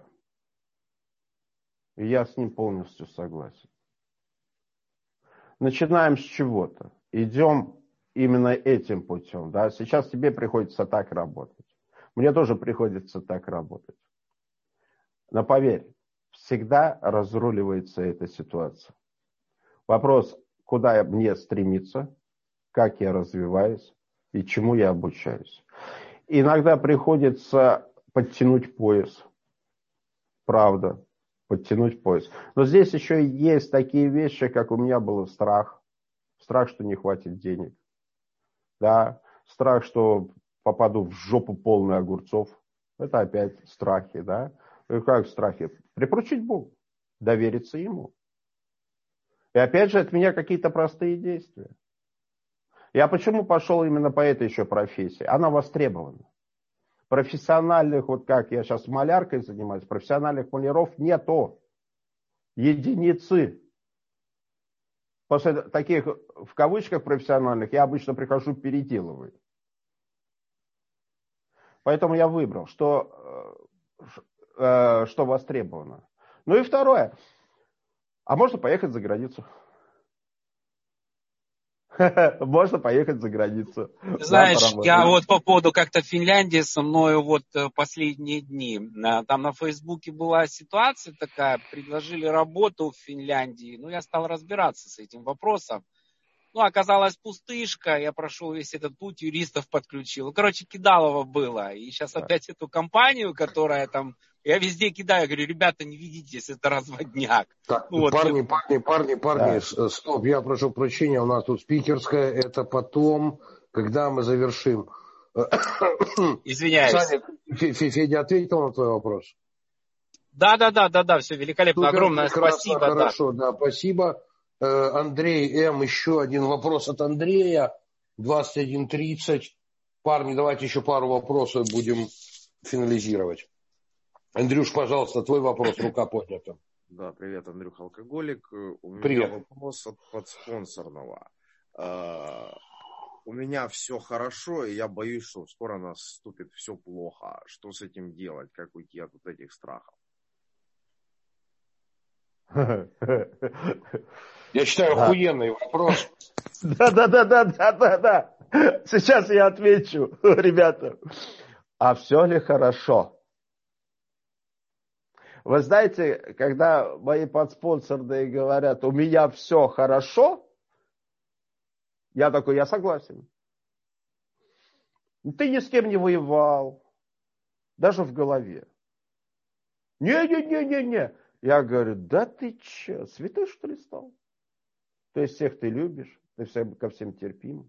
Speaker 2: И я с ним полностью согласен. Начинаем с чего-то. Идем именно этим путем. Да? Сейчас тебе приходится так работать. Мне тоже приходится так работать. Но поверь, всегда разруливается эта ситуация. Вопрос, куда мне стремиться, как я развиваюсь и чему я обучаюсь. Иногда приходится подтянуть пояс. Правда, подтянуть пояс. Но здесь еще есть такие вещи, как у меня был страх. Страх, что не хватит денег. Да? Страх, что попаду в жопу полную огурцов. Это опять страхи. Да? И как страхи? Припоручить Богу. Довериться Ему. И опять же от меня какие-то простые действия. Я почему пошел именно по этой еще профессии? Она востребована. Профессиональных, вот как я сейчас маляркой занимаюсь, профессиональных маляров нету. Единицы. После таких, в кавычках, профессиональных, я обычно прихожу переделываю. Поэтому я выбрал, что востребовано. Ну и второе. А можно поехать за границу. Можно поехать за границу.
Speaker 6: Знаешь, я вот по поводу как-то Финляндии со мной вот последние дни. Там на Фейсбуке была ситуация такая, предложили работу в Финляндии. Ну, я стал разбираться с этим вопросом. Ну, оказалась пустышка, я прошел весь этот путь, юристов подключил. Короче, кидалово было. И сейчас опять эту компанию, которая там... Я везде кидаю, говорю, ребята, не ведитесь, это разводняк.
Speaker 1: Так,
Speaker 6: вот.
Speaker 1: парни, стоп, я прошу прощения, у нас тут спикерская, это потом, когда мы завершим.
Speaker 6: Извиняюсь.
Speaker 1: Саня, Федя ответил на твой вопрос?
Speaker 6: Да, все великолепно, супер, огромное спасибо.
Speaker 1: Хорошо, да, спасибо. Андрей М, еще один вопрос от Андрея, 21:30. Парни, давайте еще пару вопросов будем финализировать. Андрюш, пожалуйста, твой вопрос, рука поднята.
Speaker 4: Да, привет, Андрюх Алкоголик. У меня
Speaker 1: привет.
Speaker 4: Вопрос от подспонсорного. У меня все хорошо, и я боюсь, что скоро наступит все плохо. Что с этим делать? Как уйти от вот этих страхов?
Speaker 1: Я считаю, охуенный вопрос.
Speaker 2: Да. Сейчас я отвечу, ребята. А все ли хорошо? Вы знаете, когда мои подспонсорные говорят, у меня все хорошо, я такой, я согласен. Ты ни с кем не воевал, даже в голове. Не. Я говорю, да ты че, святой что ли стал? То есть всех ты любишь, ты ко всем терпим.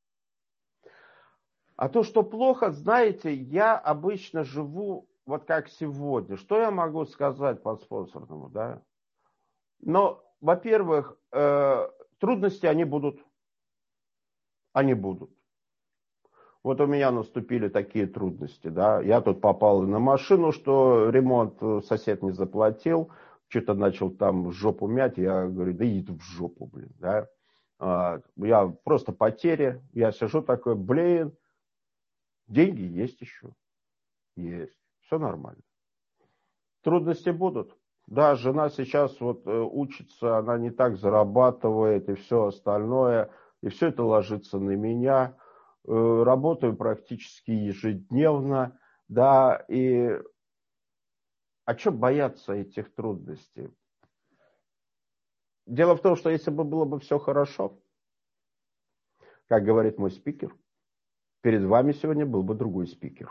Speaker 2: А то, что плохо, знаете, я обычно живу вот как сегодня. Что я могу сказать подспонсорному, да? Но, во-первых, трудности они будут. Они будут. Вот у меня наступили такие трудности, да. Я тут попал на машину, что ремонт сосед не заплатил. что-то начал там жопу мять, я говорю, да иди ты в жопу, блин, да. Я просто потеря, я сижу такой, блин, деньги есть еще, есть, все нормально. Трудности будут. Да, жена сейчас вот учится, она не так зарабатывает и все остальное, и все это ложится на меня. Работаю практически ежедневно, да, и а что бояться этих трудностей? Дело в том, что если бы было бы все хорошо, как говорит мой спикер, перед вами сегодня был бы другой спикер.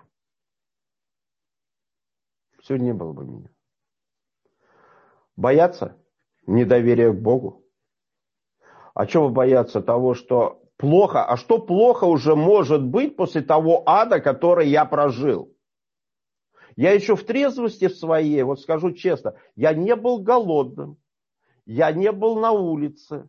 Speaker 2: Сегодня не было бы меня. Бояться недоверия к Богу. А чего бояться того, что плохо? А что плохо уже может быть после того ада, который я прожил? Я еще в трезвости своей, вот скажу честно, я не был голодным, я не был на улице,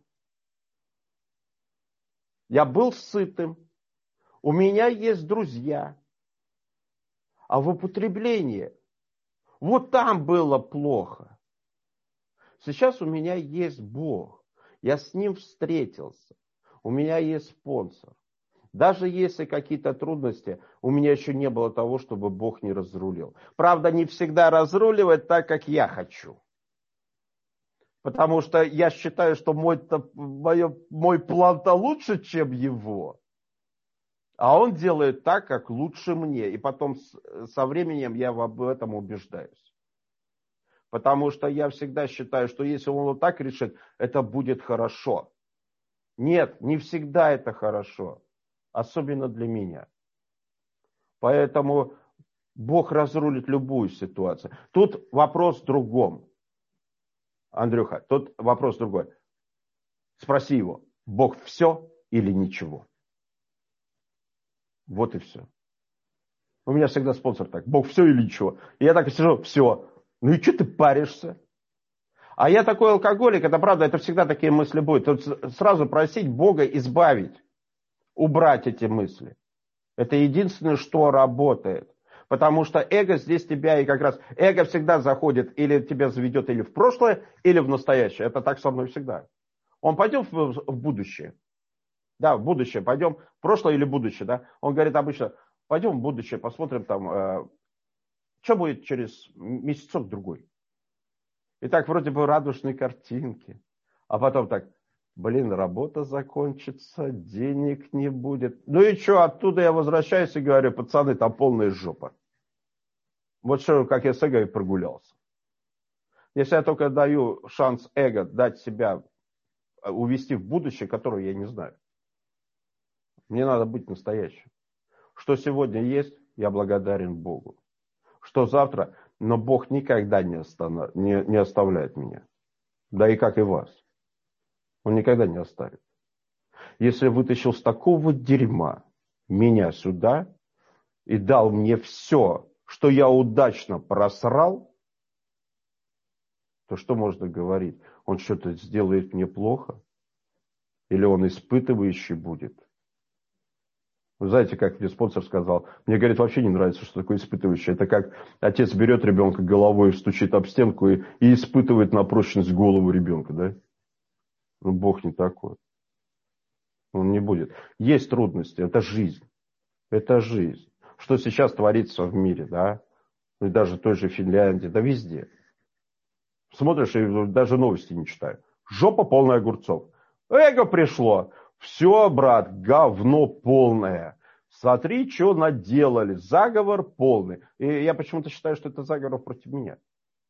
Speaker 2: я был сытым, у меня есть друзья. А в употреблении, вот там было плохо. Сейчас у меня есть Бог, я с Ним встретился, у меня есть спонсор. Даже если какие-то трудности, у меня еще не было того, чтобы Бог не разрулил. Правда, не всегда разруливает так, как я хочу. Потому что я считаю, что мой план-то лучше, чем его. А он делает так, как лучше мне. И потом со временем я об этом убеждаюсь. Потому что я всегда считаю, что если он вот так решит, это будет хорошо. Нет, не всегда это хорошо. Особенно для меня. Поэтому Бог разрулит любую ситуацию. Тут вопрос в другом. Андрюха, тут вопрос другой. Спроси его, Бог все или ничего? Вот и все. У меня всегда спонсор так, Бог все или ничего? И я так и сижу, все. Ну и что ты паришься? А я такой алкоголик, это правда, это всегда такие мысли будут. Тут сразу просить Бога избавить, убрать эти мысли. Это единственное, что работает. Потому что эго здесь тебя и как раз... Эго всегда заходит, или тебя заведет или в прошлое, или в настоящее. Это так со мной всегда. Он пойдем в будущее. Да, в будущее пойдем. В прошлое или будущее, да. Он говорит обычно, пойдем в будущее, посмотрим там, что будет через месяцок-другой. И так вроде бы радужные картинки. А потом так, блин, работа закончится, денег не будет. Ну и что, оттуда я возвращаюсь и говорю, пацаны, там полная жопа. Вот что, как я с эго и прогулялся. Если я только даю шанс эго дать себя, увести в будущее, которое я не знаю. Мне надо быть настоящим. Что сегодня есть, я благодарен Богу. Что завтра, но Бог никогда не оставляет меня. Да и как и вас. Он никогда не оставит. Если вытащил с такого дерьма меня сюда и дал мне все, что я удачно просрал, то что можно говорить? Он что-то сделает мне плохо? Или он испытывающий будет? Вы знаете, как мне спонсор сказал, мне, говорит, вообще не нравится, что такое испытывающий. Это как отец берет ребенка головой, стучит об стенку и испытывает на прочность голову ребенка, да? Ну, Бог не такой. Он не будет. Есть трудности, это жизнь. Это жизнь. Что сейчас творится в мире, да? И даже в той же Финляндии, да везде. Смотришь и даже новости не читаю. Жопа полная огурцов. Эго пришло. Все, брат, говно полное. Смотри, что наделали. Заговор полный. И я почему-то считаю, что это заговор против меня.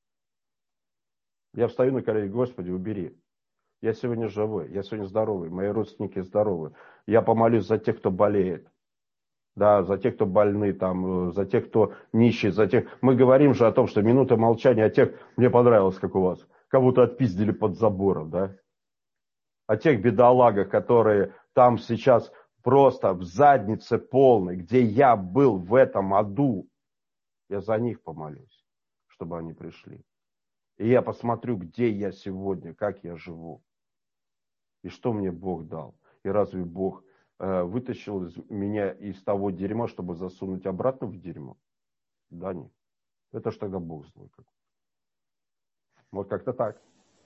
Speaker 2: Я встаю на колени, Господи, убери. Я сегодня живой, я сегодня здоровый, мои родственники здоровы. Я помолюсь за тех, кто болеет. Да, за тех, кто больны, там, за тех, кто нищий, за тех. Мы говорим же о том, что минута молчания о тех, мне понравилось, как у вас, кого-то отпиздили под забором, да? О тех бедолагах, которые там сейчас просто в заднице полной, где я был в этом аду. Я за них помолюсь, чтобы они пришли. И я посмотрю, где я сегодня, как я живу. И что мне Бог дал. И разве Бог вытащил меня из того дерьма, чтобы засунуть обратно в дерьмо? Да нет. Это ж тогда Бог злой. Вот как-то так.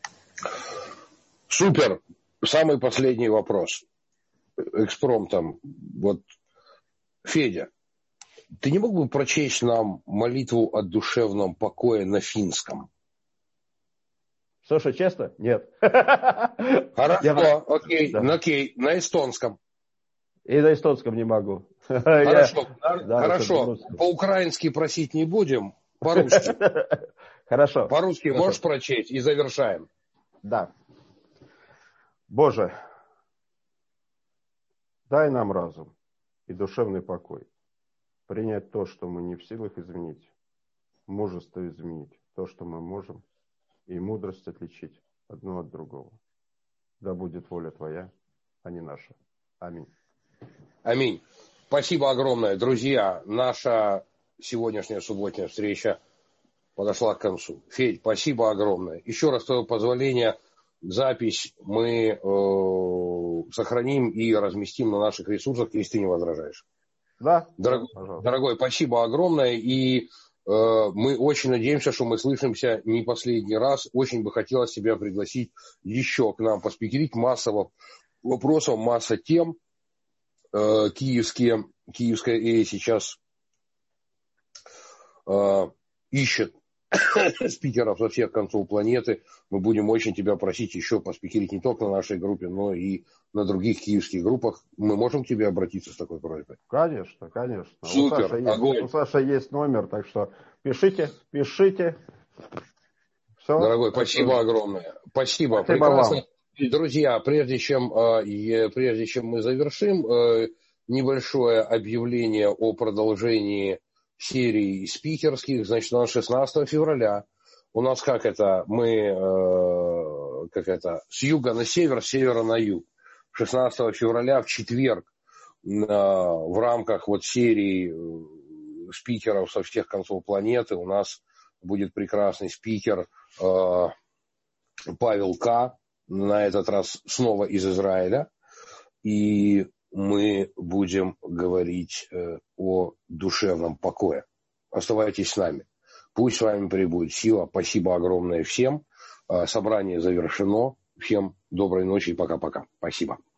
Speaker 1: Супер. Самый последний вопрос. Экспромтом. Вот, Федя, ты не мог бы прочесть нам молитву о душевном покое на финском?
Speaker 2: Слушай, честно? Нет.
Speaker 1: Хорошо, окей, да. Окей, на эстонском.
Speaker 2: И на эстонском не могу.
Speaker 1: Хорошо, хорошо. По-украински просить не будем, по-русски.
Speaker 2: Хорошо.
Speaker 1: По-русски можешь прочесть и завершаем.
Speaker 2: Да. Боже, дай нам разум и душевный покой. Принять то, что мы не в силах изменить. Мужество изменить то, что мы можем. И мудрость отличить одно от другого. Да будет воля Твоя, а не наша. Аминь.
Speaker 1: Аминь. Спасибо огромное. Друзья, наша сегодняшняя субботняя встреча подошла к концу. Федь, спасибо огромное. Еще раз, с твоего позволения, запись мы сохраним и разместим на наших ресурсах, если ты не возражаешь.
Speaker 2: Да.
Speaker 1: Дорогой, спасибо огромное. И мы очень надеемся, что мы слышимся не последний раз. Очень бы хотелось тебя пригласить еще к нам поспикерить. Масса вопросов, масса тем. Киевская ЭЭ сейчас ищет спикеров со всех концов планеты. Мы будем очень тебя просить еще поспикерить не только на нашей группе, но и на других киевских группах. Мы можем к тебе обратиться с такой просьбой?
Speaker 2: Конечно, конечно.
Speaker 1: Супер,
Speaker 2: у Саши есть номер, так что пишите. Все.
Speaker 1: Дорогой, спасибо огромное. Спасибо.
Speaker 2: Прекрасно.
Speaker 1: Вам. Друзья, прежде чем мы завершим, небольшое объявление о продолжении серии спикерских. Значит, на 16 февраля у нас с юга на север, с севера на юг. 16 февраля в четверг в рамках серии спикеров со всех концов планеты у нас будет прекрасный спикер Павел К. На этот раз снова из Израиля. И мы будем говорить о душевном покое. Оставайтесь с нами. Пусть с вами пребудет сила. Спасибо огромное всем. Собрание завершено. Всем доброй ночи и пока-пока. Спасибо.